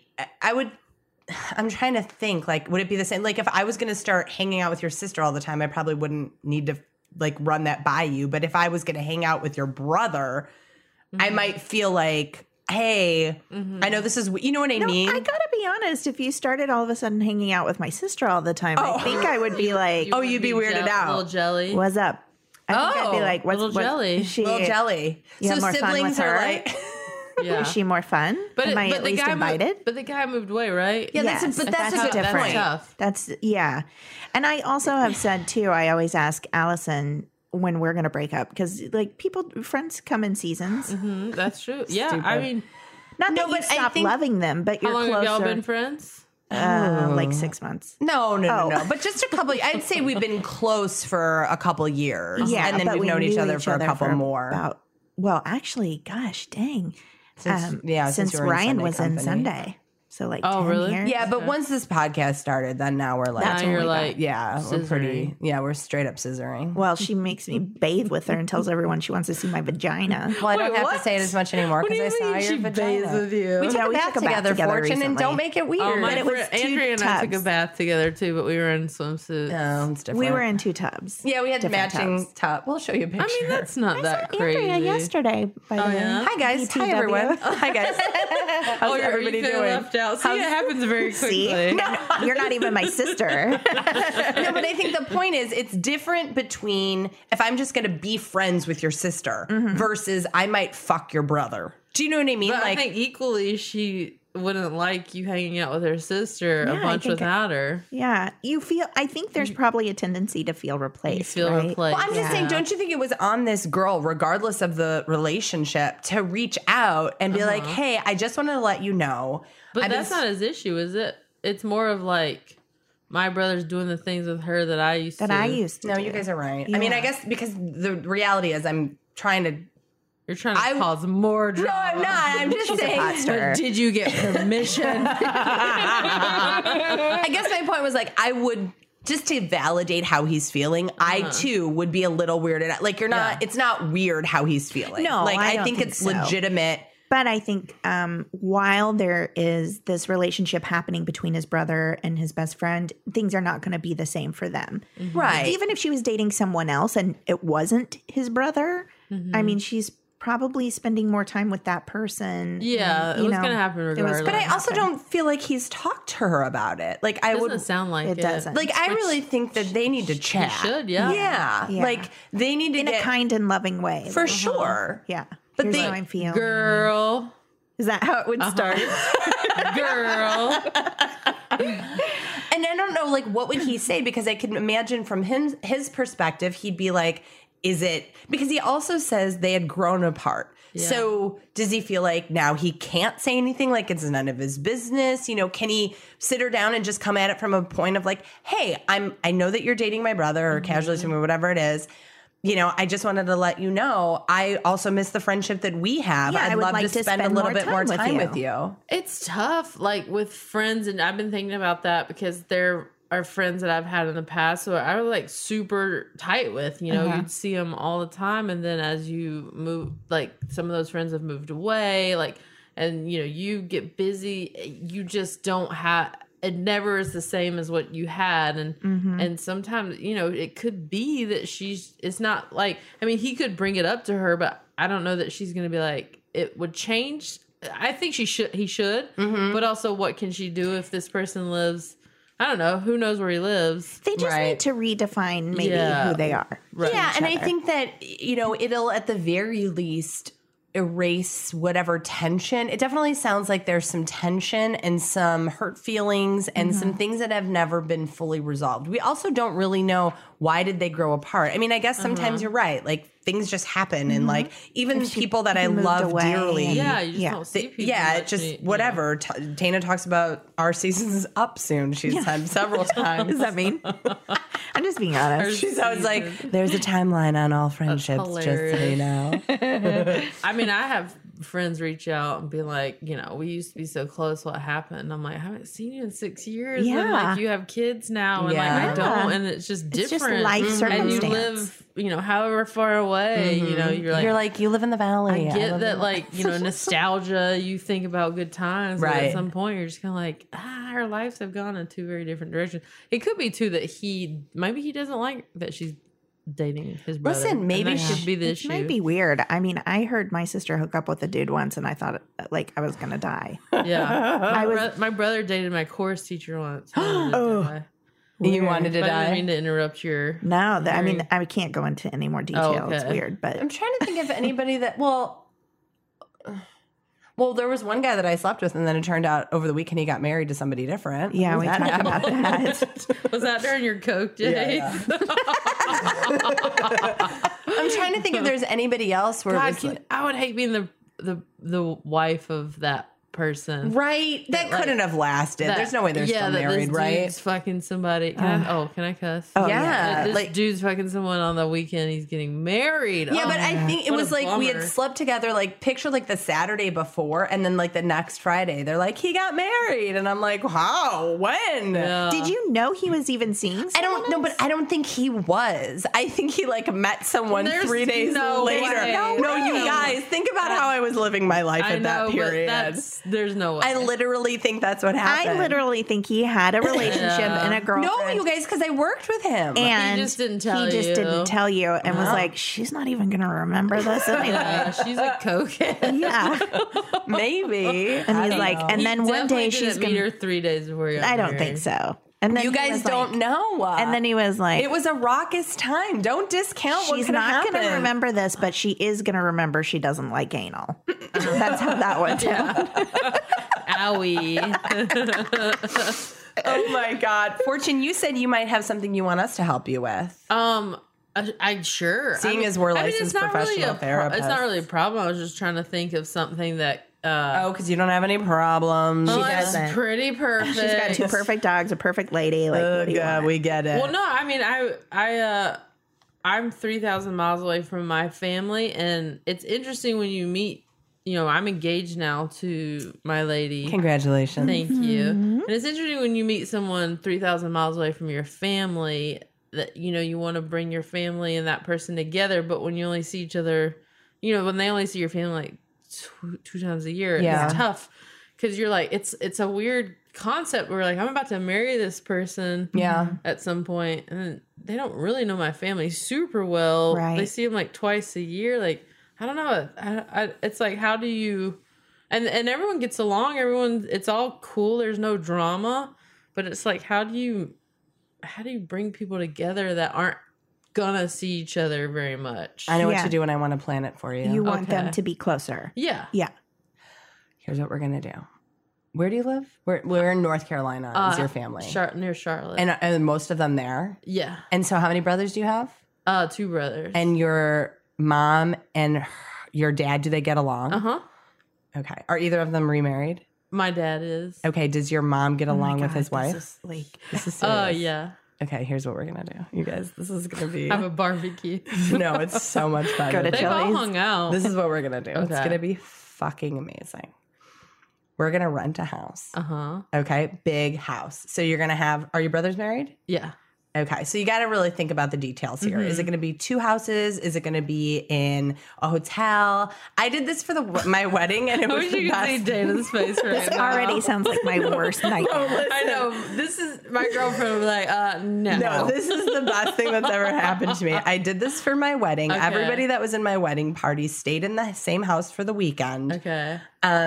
I'm trying to think, like, would it be the same? Like, if I was going to start hanging out with your sister all the time, I probably wouldn't need to, like, run that by you. But if I was going to hang out with your brother, I might feel like, hey, I know this is, you know what I mean? I gotta be honest, if you started all of a sudden hanging out with my sister all the time, I think I would be like, Oh, you'd be weirded out. Little jelly. what's up? I think I'd be Oh, like, what's little jelly. Is she, Little jelly. You So have more fun siblings with are her? like, Yeah. Is she more fun? Am I at least invited? But the guy moved away, right? Yeah, Yes, but that's a good different. point. Tough. That's yeah. And I also have said too, I always ask Allison when we're gonna break up because like friends come in seasons. That's true. Yeah, I mean, Not No, that you but I stop think- loving them, but you're how long closer. have y'all been friends? Like 6 months. no. But just a couple, I'd say we've been close for a couple years. Yeah, And then but we've we known each knew other for a couple more. Well, actually, gosh, dang. Since Since you were in Ryan Sunday was Company. in Sunday. So like Oh, 10 really? years. Yeah, but once this podcast started, then now we're like, That's now when you're we got- like, we're pretty, scissoring. we're straight up scissoring. Well, she makes me bathe with her and tells everyone she wants to see my vagina. Well, I don't Wait, have what? to say it as much anymore What do because I you saw mean your she vagina. bathes with you? We took Yeah, a we bath took a bath together, together Fortune, and recently. don't make it weird. Oh, But it was two Andrea and I took a tubs. bath together too, but we were in swimsuits. No, it's different. We were in 2 tubs. Yeah, we had different matching tubs. top. We'll show you a picture. I mean, that's not that crazy. Andrea yesterday, by the way. yeah? Hi guys. Hi BTW. everyone. Hi guys. How's everybody you feeling doing? left out. See, it happens very quickly. See? You're not even my sister. No, but I think the point is it's different between if I'm just going to be friends with your sister versus I might fuck your brother. Do you know what I mean? But I think equally she wouldn't like you hanging out with her sister Yeah, a I bunch think without her. Yeah. I think there's probably a tendency to feel replaced. You feel right? replaced. Well, I'm just saying, don't you think it was on this girl, regardless of the relationship, to reach out and be like, hey, I just wanted to let you know. But I've been that's not his issue, is it? It's more of like my brother's doing the things with her that I used to. That I used to No, do. you guys are right. I mean, I guess because the reality is I'm trying to. You're trying to cause more drama. No, I'm not. I'm just She's a saying. pot stirrer. Did you get permission? I guess my point was like, I would. Just to validate how he's feeling, I too would be a little weirded out. Like, you're not, it's not weird how he's feeling. No, like, I don't think think it's so. legitimate. But I think while there is this relationship happening between his brother and his best friend, things are not going to be the same for them. Right. Even if she was dating someone else and it wasn't his brother, I mean, she's probably spending more time with that person. Yeah, and, it you was know, going to happen it was regardless. But I gonna also happen. don't feel like he's talked to her about it. Like, I It doesn't would. sound like It doesn't. Like, I really think that they need to chat. should, yeah. Yeah. Like, they need to in get. a kind and loving way. For sure. Yeah. But Here's they- how I'm feeling. Girl. Is that how it would start? Girl. And I don't know, like, what would he say? Because I can imagine from his perspective, he'd be like, is it because he also says they had grown apart. Yeah. So does he feel like now he can't say anything? Like it's none of his business? You know, can he sit her down and just come at it from a point of like, hey, I know that you're dating my brother or casually to me, whatever it is. You know, I just wanted to let you know. I also miss the friendship that we have. Yeah, I I'd would love like to to spend a spend little more bit more time with time you. with you. It's tough, like with friends, and I've been thinking about that because they're are friends that I've had in the past, so I was like super tight with. You know, you'd see them all the time, and then as you move, like some of those friends have moved away, like, and you know, you get busy, you just don't have. It never is the same as what you had, and sometimes, you know, it could be that it's not like, I mean, he could bring it up to her, but I don't know that she's going to be like, it would change. I think he should, but also what can she do if this person lives, I don't know, who knows where he lives. They just need to redefine maybe who they are. Right. Yeah, and I think that, you know, it'll at the very least erase whatever tension. It definitely sounds like there's some tension and some hurt feelings and some things that have never been fully resolved. We also don't really know, why did they grow apart? I mean, I guess sometimes you're right. Like, things just happen, and like, even people that I love dearly. Yeah, you just don't see people. Yeah, much, it just whatever. Tana talks about our season's up soon. She's said several times. Does that mean? I'm just being honest. She's always like, there's a timeline on all friendships, just so you know. I mean, I have friends reach out and be like, you know, we used to be so close. What happened? I'm like, I haven't seen you in 6 years. Yeah. And like, you have kids now, and like, I don't, and it's just different. It's just life circumstance. And you live, you know, however far away, you know, you're like, you live in the valley. I get that, like, you know, nostalgia, you think about good times, but at some point you're just kind of like, our lives have gone in two very different directions. It could be too that maybe he doesn't like that she's dating his brother. Listen, maybe that should be the issue. It might be weird. I mean, I heard my sister hook up with a dude once, and I thought like I was gonna die. Yeah, my brother dated my chorus teacher once. You wanted to I die? didn't mean to interrupt your. No, I mean, I can't go into any more detail. It's weird, but I'm trying to think of anybody that well, there was one guy that I slept with, and then it turned out over the weekend he got married to somebody different. Yeah, we talked about that. Was that during your Coke days? Yeah. I'm trying to think if there's anybody else where I would hate being the wife of that person. Right? That couldn't have lasted. There's no way they're still married, this right? Dude's fucking somebody. Can I cuss? Oh, yeah. This Like, dude's fucking someone on the weekend. He's getting married. yeah, but I think it what was a like we had bummer. slept together, like picture like the Saturday before, and then like the next Friday, they're like, he got married. And I'm like, wow, when? Yeah. Did you know he was even seeing? I don't know, but I don't think he was. I think he like met someone There's 3 days no later. way. No, you guys, think about how I was living my life I at know, that period. but there's no way. I literally think that's what happened. I literally think he had a relationship and a girlfriend. No, you guys, because I worked with him. And He just didn't tell He just you. didn't tell you, and was like, "She's not even going to remember this anyway." Yeah, she's a cokehead. Yeah, Maybe. and he's like, and then one day she's meet going her to. 3 days before you. I don't think so. And then You he guys was don't like, know. And then he was like, it was a raucous time. Don't discount what "She's could have not going to happened. remember this, but she is going to remember she doesn't like anal." That's how that went down. Owie. Oh my God. Fortune, you said you might have something you want us to help you with. I sure. Seeing as we're licensed it's not professional therapists. It's not really a problem. I was just trying to think of something that. Because you don't have any problems. She That's doesn't. pretty perfect. She's got two perfect dogs, a perfect lady. Like, what do you want? we get it. Well, no, I mean, I'm 3,000 miles away from my family, and it's interesting when you meet. You know, I'm engaged now to my lady. Congratulations. Thank you. And it's interesting when you meet someone 3,000 miles away from your family that, you know, you want to bring your family and that person together. But when you only see each other, you know, when they only see your family like two times a year, it's tough because you're like, it's a weird concept where like, I'm about to marry this person at some point, and they don't really know my family super well. Right. They see them like twice a year. Like, I don't know. It's like, how do you, and everyone gets along. It's all cool. There's no drama, but it's like, how do you bring people together that aren't gonna see each other very much? I know what to do, and I want to plan it for you. You want them to be closer. Yeah. Yeah. Here's what we're gonna do. Where do you live? We're in North Carolina. Is your family Near Charlotte? and most of them there? Yeah. And so, how many brothers do you have? 2 brothers. And your mom and your dad, do they get along? Uh-huh. Okay. Are either of them remarried? My dad is. Okay. Does your mom get along with his wife? This is Yeah. Okay. Here's what we're gonna do, you guys. This is gonna be Have a barbecue. no. It's so much fun. Go to They've all Chili's. hung out. This is what we're gonna do. It's Okay. gonna be fucking amazing. we're going to rent a house. Uh-huh. Okay. Big house. So you're going to have, are your brothers married? Yeah. Okay, so you got to really think about the details here. Is it going to be 2 houses? Is it going to be in a hotel? I did this for my wedding, and it I was wish the you could see best. Dana's face right now. Already sounds like my worst nightmare. I know. This is my girlfriend would be like, no. No, this is the best thing that's ever happened to me. I did this for my wedding. Okay. Everybody that was in my wedding party stayed in the same house for the weekend. Okay.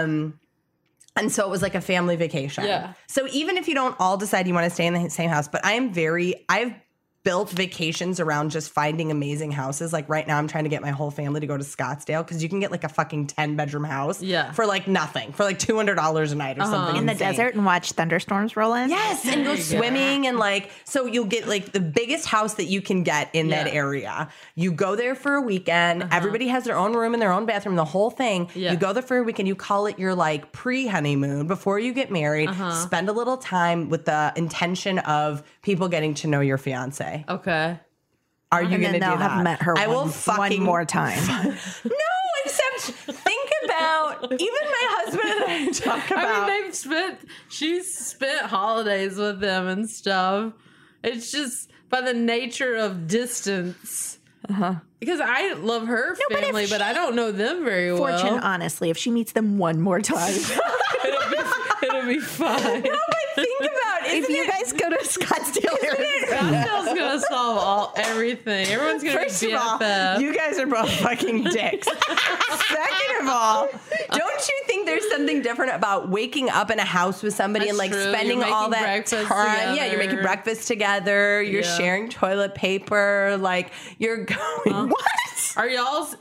And so it was like a family vacation. Yeah. So even if you don't all decide you want to stay in the same house, but I've built vacations around just finding amazing houses. Like right now I'm trying to get my whole family to go to Scottsdale because you can get like a fucking 10-bedroom house for like nothing, for like $200 a night or something. In the insane. desert and watch thunderstorms roll in. Yes, and go swimming and like, so you'll get like the biggest house that you can get in that area. You go there for a weekend. Everybody has their own room and their own bathroom, the whole thing. Yeah. You go there for a weekend. You call it your like pre-honeymoon before you get married. Spend a little time with the intention of people getting to know your fiance. Okay. Are you And going to then do they'll that? have met her I will one fucking more time. No, except think about even my husband and I talk about. I mean, she's spent holidays with them and stuff. It's just by the nature of distance. Because I love her family, but I don't know them very well. Fortune, honestly, if she meets them one more time. It'll be fine. No, but think about If you guys go to Scottsdale, Arizona, Scottsdale's gonna solve everything. Everyone's gonna First be of all, BFF. you guys are both fucking dicks. Second of all, don't you think there's something different about waking up in a house with somebody and That's like true. spending You're all making that time? breakfast Yeah, you're making together. breakfast together. You're sharing toilet paper. Like you're going. What? Are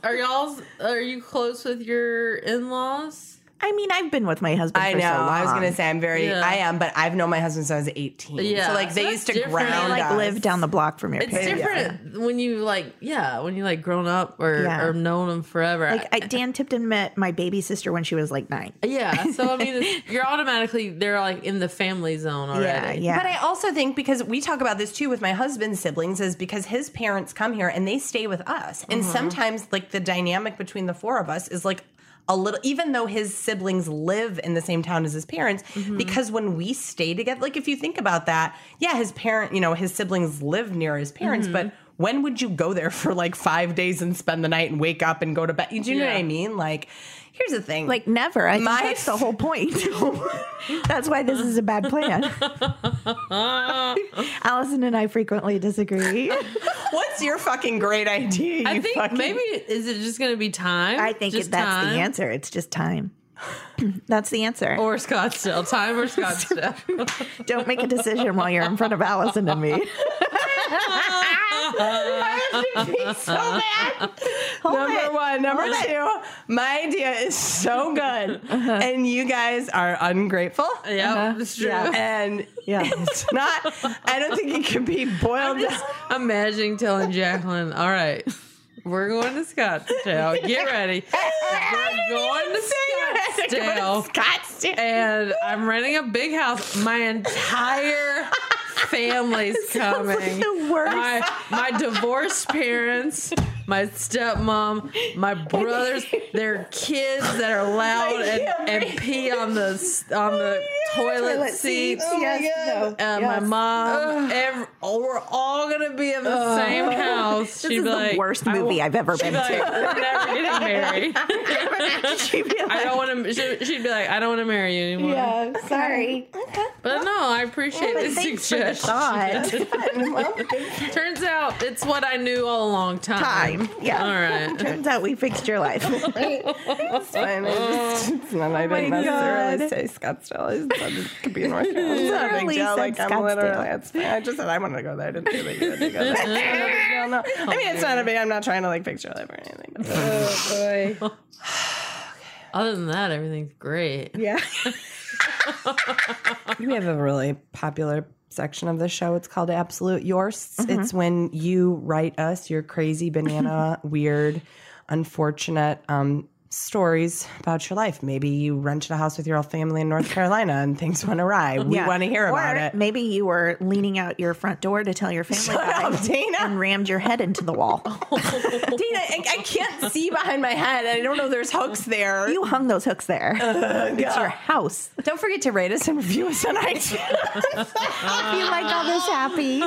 you close with your in-laws? I mean, I've been with my husband I for know. so long. I was gonna say Yeah. I am, but I've known my husband since I was 18. Yeah. So like So they that's used to different. ground I like us. live down the block from your It's parents. different when you like grown up or known them forever. Like Dan Tipton met my baby sister when she was like 9. Yeah, so I mean, they're like in the family zone already. Yeah. But I also think because we talk about this too with my husband's siblings is because his parents come here and they stay with us. And sometimes like the dynamic between the 4 of us is like a little, even though his siblings live in the same town as his parents, because when we stay together, like if you think about that, yeah, his siblings live near his parents, but when would you go there for like 5 days and spend the night and wake up and go to bed? Do you know what I mean? Like, here's the thing. Like never. I think that's the whole point. That's why this is a bad plan. Allison and I frequently disagree. What's your fucking great idea? I think maybe is it just going to be time? I think Just that's time? the answer. It's just time. That's the answer. Or Scottsdale, time or Scottsdale. Don't make a decision while you're in front of Allison and me. so bad. Number 1. Number 2, my idea is so good. And you guys are ungrateful. Yeah, it's true. And it's not, I don't think it can be boiled down. I'm imagining telling Jacqueline, all right, we're going to Scottsdale. Get ready. We're going to Scottsdale. And I'm renting a big house. My entire family's coming. Like the worst. My divorced parents, my stepmom, my brothers, their kids that are loud and pee on the toilet seats. My mom. We're all gonna be in the same house. This is the worst movie I've ever been Like, to. we're never getting married. I don't want to. She'd be like, I don't want to marry you anymore. Yeah, sorry. But no, I appreciate the Thanks for the suggestion. thought. Turns out it's what I knew all along. Time. Yeah. All right. Turns out we fixed your life. It's fine. I didn't necessarily say Scottsdale. I said it could be North Carolina. It's not a big Literally deal. said Like, I'm Scottsdale. literally, it's fine. I just said I wanted to go there. I didn't say that you had to go there. It's not a big deal, no. I mean, it's not a big, I'm not trying to like fix your life or anything. Oh, boy. Other than that, everything's great. Yeah. We have a really popular section of the show. It's called Absolute Yours. It's when you write us your crazy, banana, weird, unfortunate stories about your life. Maybe you rented a house with your whole family in North Carolina and things went awry. We want to hear about it. Maybe you were leaning out your front door to tell your family about it Dana. and rammed your head into the wall. Dana, I can't see behind my head. I don't know there's hooks there. You hung those hooks there. It's your house. Don't forget to rate us and review us on iTunes. If you like all this happy.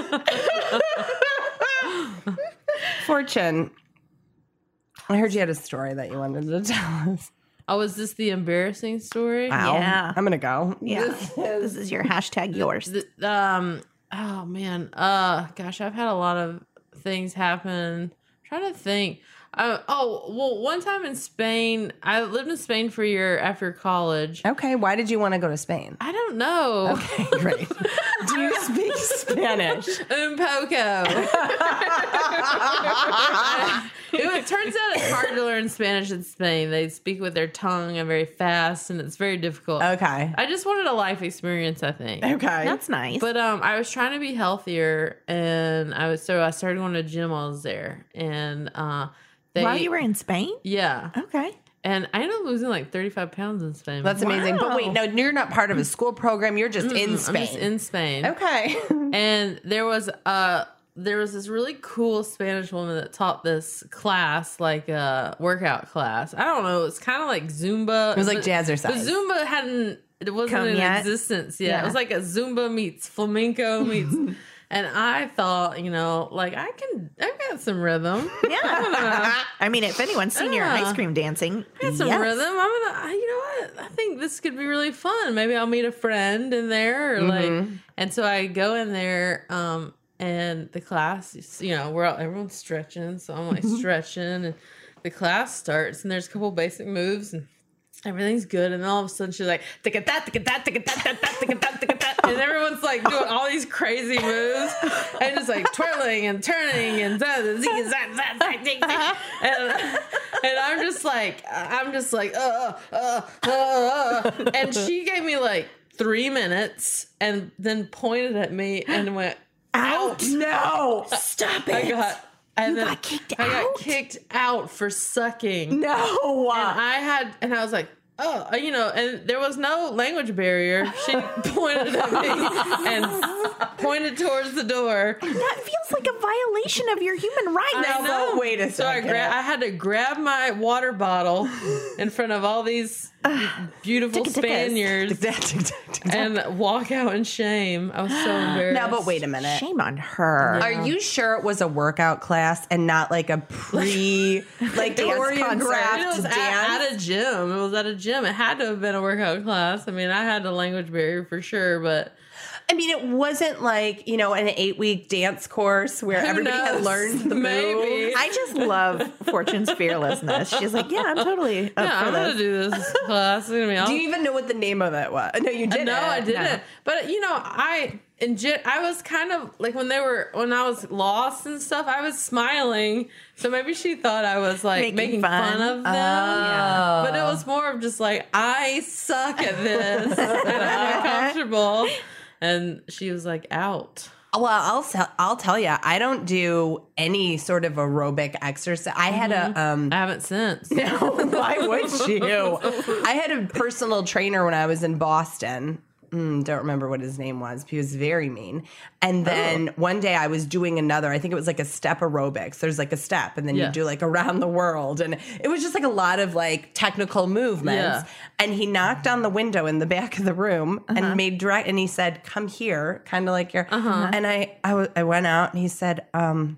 Fortune, I heard you had a story that you wanted to tell us. Oh, is this the embarrassing story? Wow. Yeah. I'm going to go. Yeah. This is your hashtag yours. Oh man. Gosh, I've had a lot of things happen. I'm trying to think. One time in Spain, I lived in Spain for a year after college. Okay. Why did you want to go to Spain? I don't know. Okay, great. Do you speak Spanish? Un poco. It turns out it's hard to learn Spanish in Spain. They speak with their tongue and very fast, and it's very difficult. Okay. I just wanted a life experience, I think. Okay. That's nice. But I was trying to be healthier, and I started going to the gym while I was there, and while you were in Spain? Yeah. Okay. And I ended up losing like 35 pounds in Spain. That's amazing. But wait, Wow. no, you're not part of a school program. You're just in Spain. I'm just in Spain. Okay. And there was this really cool Spanish woman that taught this class, like a workout class. I don't know. It's kind of like Zumba. It was like But jazzercise. Zumba it wasn't Come in yet? existence yet. Yeah. It was like a Zumba meets flamenco meets. And I thought, like I've got some rhythm. Yeah. I mean, if anyone's seen your ice cream dancing, Got some yes. rhythm. You know what? I think this could be really fun. Maybe I'll meet a friend in there, or and so I go in there, and the class, everyone's stretching, so I'm like stretching, and the class starts, and there's a couple basic moves, and everything's good, and then all of a sudden she's like, and everyone's like doing all these crazy moves, and just like twirling and turning and and I'm just like, and she gave me like 3 minutes, and then pointed at me and went, out. No. Stop it. I got kicked out. I got kicked out for sucking. No. And I was like, oh, and there was no language barrier. She pointed at me and pointed towards the door. That feels like a violation of your human rights. I know. but wait a So I second. had to grab my water bottle in front of all these beautiful Ticka-tickas. Spaniards and walk out in shame. I was so embarrassed. Now, but wait a minute. Shame on her. Are you sure it was a workout class and not like a choreographed It was dance? at a gym. It was at a gym. It had to have been a workout class. I mean, I had a language barrier for sure, but I mean, it wasn't like, an 8-week dance course where Who everybody had knows? learned the Maybe. moves. I just love Fortune's fearlessness. She's like, yeah, I'm totally up for I'm this. gonna do this class. It's gonna be awesome. Do you even know what the name of it was? No, you didn't. No, I didn't. No. But I was kind of like when I was lost and stuff, I was smiling. So maybe she thought I was like making fun of them. Yeah. But it was more of just like, I suck at this and I'm uncomfortable. And she was like, out. Well, I'll tell you, I don't do any sort of aerobic exercise. I had I haven't since. why would you? I had a personal trainer when I was in Boston. Don't remember what his name was. He was very mean. And then one day I was doing another, I think it was like a step aerobics. There's like a step and then you do like around the world. And it was just like a lot of like technical movements. Yeah. And he knocked on the window in the back of the room and made direct, and he said, come here, kind of like your, and I went out and he said,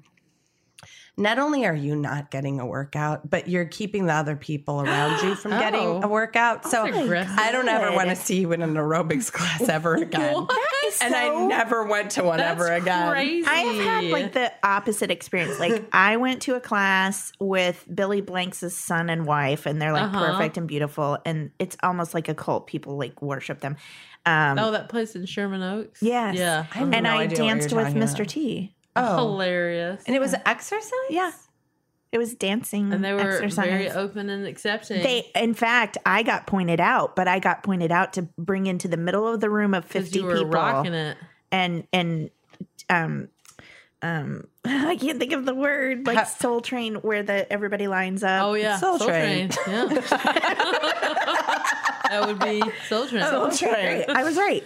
not only are you not getting a workout, but you're keeping the other people around you from getting a workout. So aggressive. I don't ever want to see you in an aerobics class ever again. And I never went to one ever again. Crazy. I have had like the opposite experience. Like I went to a class with Billy Blanks' son and wife, and they're like perfect and beautiful, and it's almost like a cult. People like worship them. that place in Sherman Oaks? Yes. Yeah. have And no I idea what danced you're with talking Mr. about. T. Hilarious. And it was exercise? Yeah. It was dancing. And they were exercise. very open and accepting. In fact, I got pointed out, but I got pointed out to bring into the middle of the room of 50 you were people rocking it. and I can't think of the word, like Soul Train, where everybody lines up. Oh yeah, Soul Train. Yeah, that would be Soul Train. Great. I was right.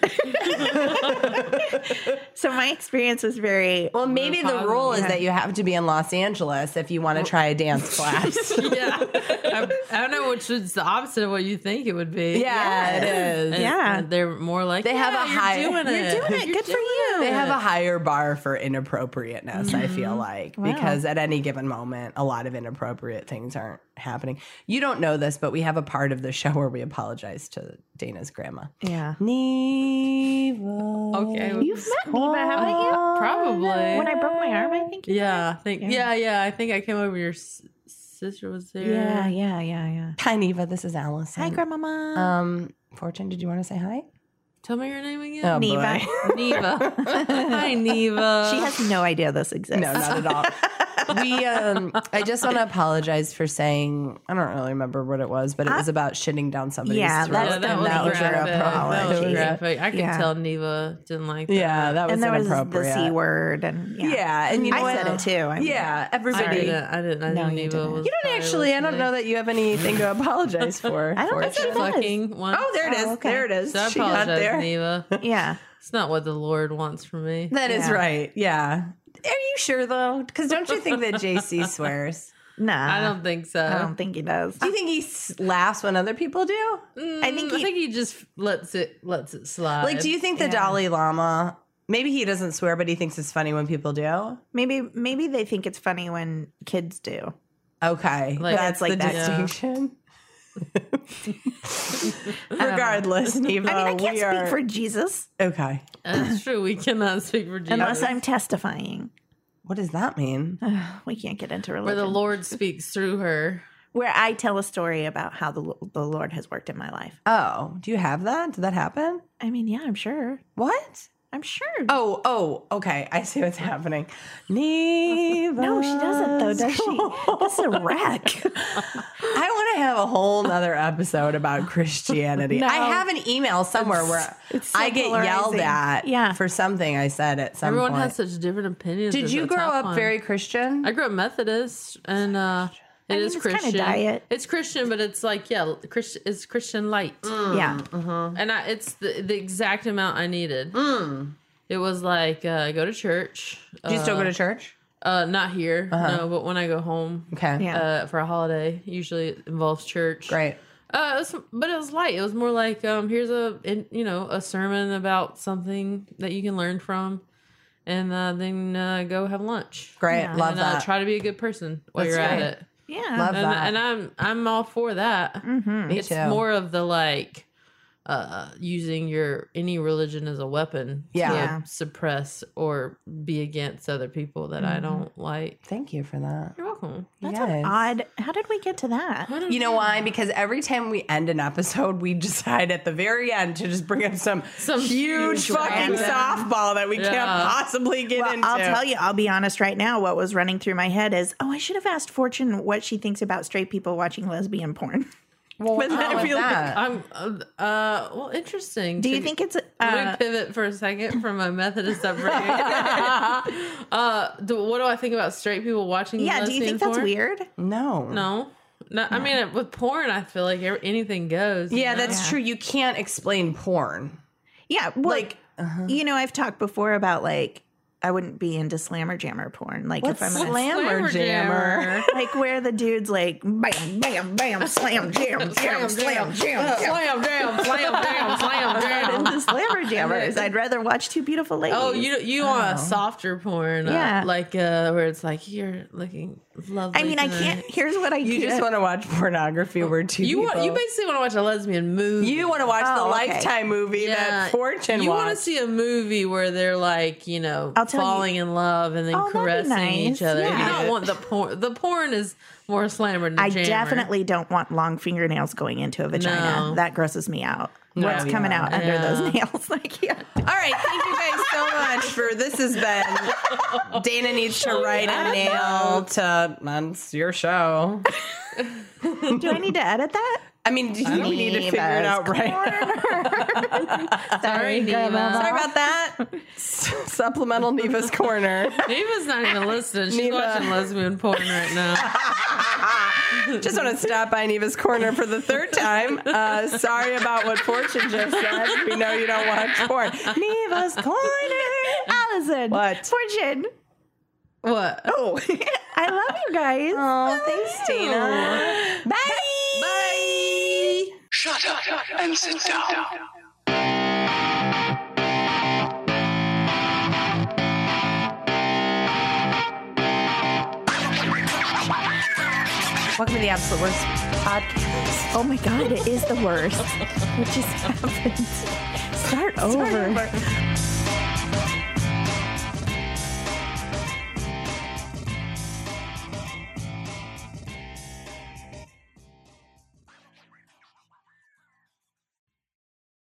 So my experience was very Well, maybe the rule is that you have to be in Los Angeles if you want to try a dance class. Yeah, I don't know which is the opposite of what you think it would be. Yeah, it is. And they're more like They have a high- You're doing it. Good for you. They have a higher bar for inappropriateness, I feel like, because at any given moment, a lot of inappropriate things aren't happening. You don't know this, but we have a part of the show where we apologize to Dana's grandma. Yeah. Okay, You've met Neva, haven't you? probably When I broke my arm, I think. Yeah, I think I think I came over. Your sister was there. Yeah. Hi, Neva. This is Allison. Hi, Grandmama. Fortune, did you want to say hi? Tell me your name again. Oh, Neva. boy. Neva. Hi, Neva. She has no idea this exists. No, not at all. I just want to apologize for saying, I don't really remember what it was, but it was about shitting down somebody's Yeah, throat. that's that was that was your graphic. That was apology. graphic. I can Yeah. tell Neva didn't like that. Yeah, that was And there was the inappropriate. C word. And Yeah, and you know I what? said it too. I mean, Yeah, I everybody. didn't. I No, knew you Neva didn't. was. You don't actually. I don't know that you have anything to apologize for. I don't think Fortune. she does. fucking one. Oh, there it is. Oh, okay. There it is. So I She got apologize, there. Neva. Yeah. It's not what the Lord wants from me. That is Yeah. right. Yeah. Are you sure though? Because don't you think that JC swears? Nah. I don't think so. I don't think he does. Do you think he laughs when other people do? I think he just lets it slide. Like, do you think the Dalai Lama? Maybe he doesn't swear, but he thinks it's funny when people do. Maybe they think it's funny when kids do. Okay, Like- that's like the that. distinction. Regardless, Neva, I mean, I can't we speak are for Jesus okay. That's true. We cannot speak for Jesus. unless I'm testifying. What does that mean? We can't get into Where religion. the Lord speaks through her. Where I tell a story about how the Lord has worked in my life. Oh, do you have that? Did that happen? I mean, yeah, I'm sure. What? I'm sure. Oh, okay. I see what's happening. Neva. No, she doesn't, though, does she? This is a wreck. I want to have a whole nother episode about Christianity. No. I have an email somewhere where it's so I get yelled polarizing. at for something I said at some Everyone point. has such different opinions. Did It's you a grow tough up one. very Christian? I grew up Methodist, and it is it's kinda Christian. diet. It's Christian, but it's like it's Christian light, Yeah. and it's the exact amount I needed. It was like go to church. Do you still go to church? Not here, no, but when I go home, Okay. Yeah. for a holiday, usually it involves church. Great. But it was light. It was more like here's a sermon about something that you can learn from, and then go have lunch. Great. Yeah. Love And that. try to be a good person while That's you're at great. it. Yeah. Love that. And I'm all for that. Me It's too. more of the like using any religion as a weapon Yeah. to suppress or be against other people that I don't like. Thank you for that. You're welcome. That's Yes. an odd. How did we get to that? You know why? Because every time we end an episode, we decide at the very end to just bring up some huge fucking random- softball that we can't Yeah. possibly get Well, into. I'll tell you, I'll be honest right now. What was running through my head is, I should have asked Fortune what she thinks about straight people watching lesbian porn. Well, what's But wrong I with feel like that? I'm well, interesting. Do you think it's Let me pivot for a second from my Methodist upbringing. What do I think about straight people watching? yeah, do you lesbian think that's porn? weird? No. No. I mean, with porn, I feel like anything goes. you Yeah, know? that's true. You can't explain porn. Yeah, well, Like, you know, I've talked before about like I wouldn't be into slammer jammer porn. Like what's if I'm gonna slammer jammer? like where the dude's like bam bam bam slam jam jam slam jam jam. Slam jam, slam jam, slam jam. Into slammer jammers, I'd rather watch two beautiful ladies. Oh, you want a softer porn? Yeah. like where it's like you're looking lovely. I mean, I tonight. can't. Here's what I You can't. just want to watch pornography where two You people... you basically want to watch a lesbian movie. You want to watch the Oh, okay. Lifetime movie that Fortune You want watched. to see a movie where they're like, I'll tell falling in love and then Oh, that'd be caressing nice. each other. Yeah. You don't want the porn. The porn is more slammer than I jammer. definitely don't want long fingernails going into a vagina. No. That grosses me out. What's coming out under Yeah. those nails? I can't. All right, thank you guys so much for this. Has been Dana needs to write a nail to. That's your show. Do I need to edit that? I mean, do you think we need to figure it out right now? Sorry, Neva. Sorry about that. Supplemental Neva's Corner. Neva's not even listening. She's Neva. watching lesbian porn right now. Just want to stop by Neva's Corner for the third time. Sorry about what Fortune just said. We know you don't watch porn. Neva's Corner. Allison. What? Fortune. What? Oh. I love you guys. Oh, thanks, Tina. Bye. Bye. Shut up and sit down. Welcome to the Absolute Worst Podcast. Oh my God, it is the worst. What just happened? Start over.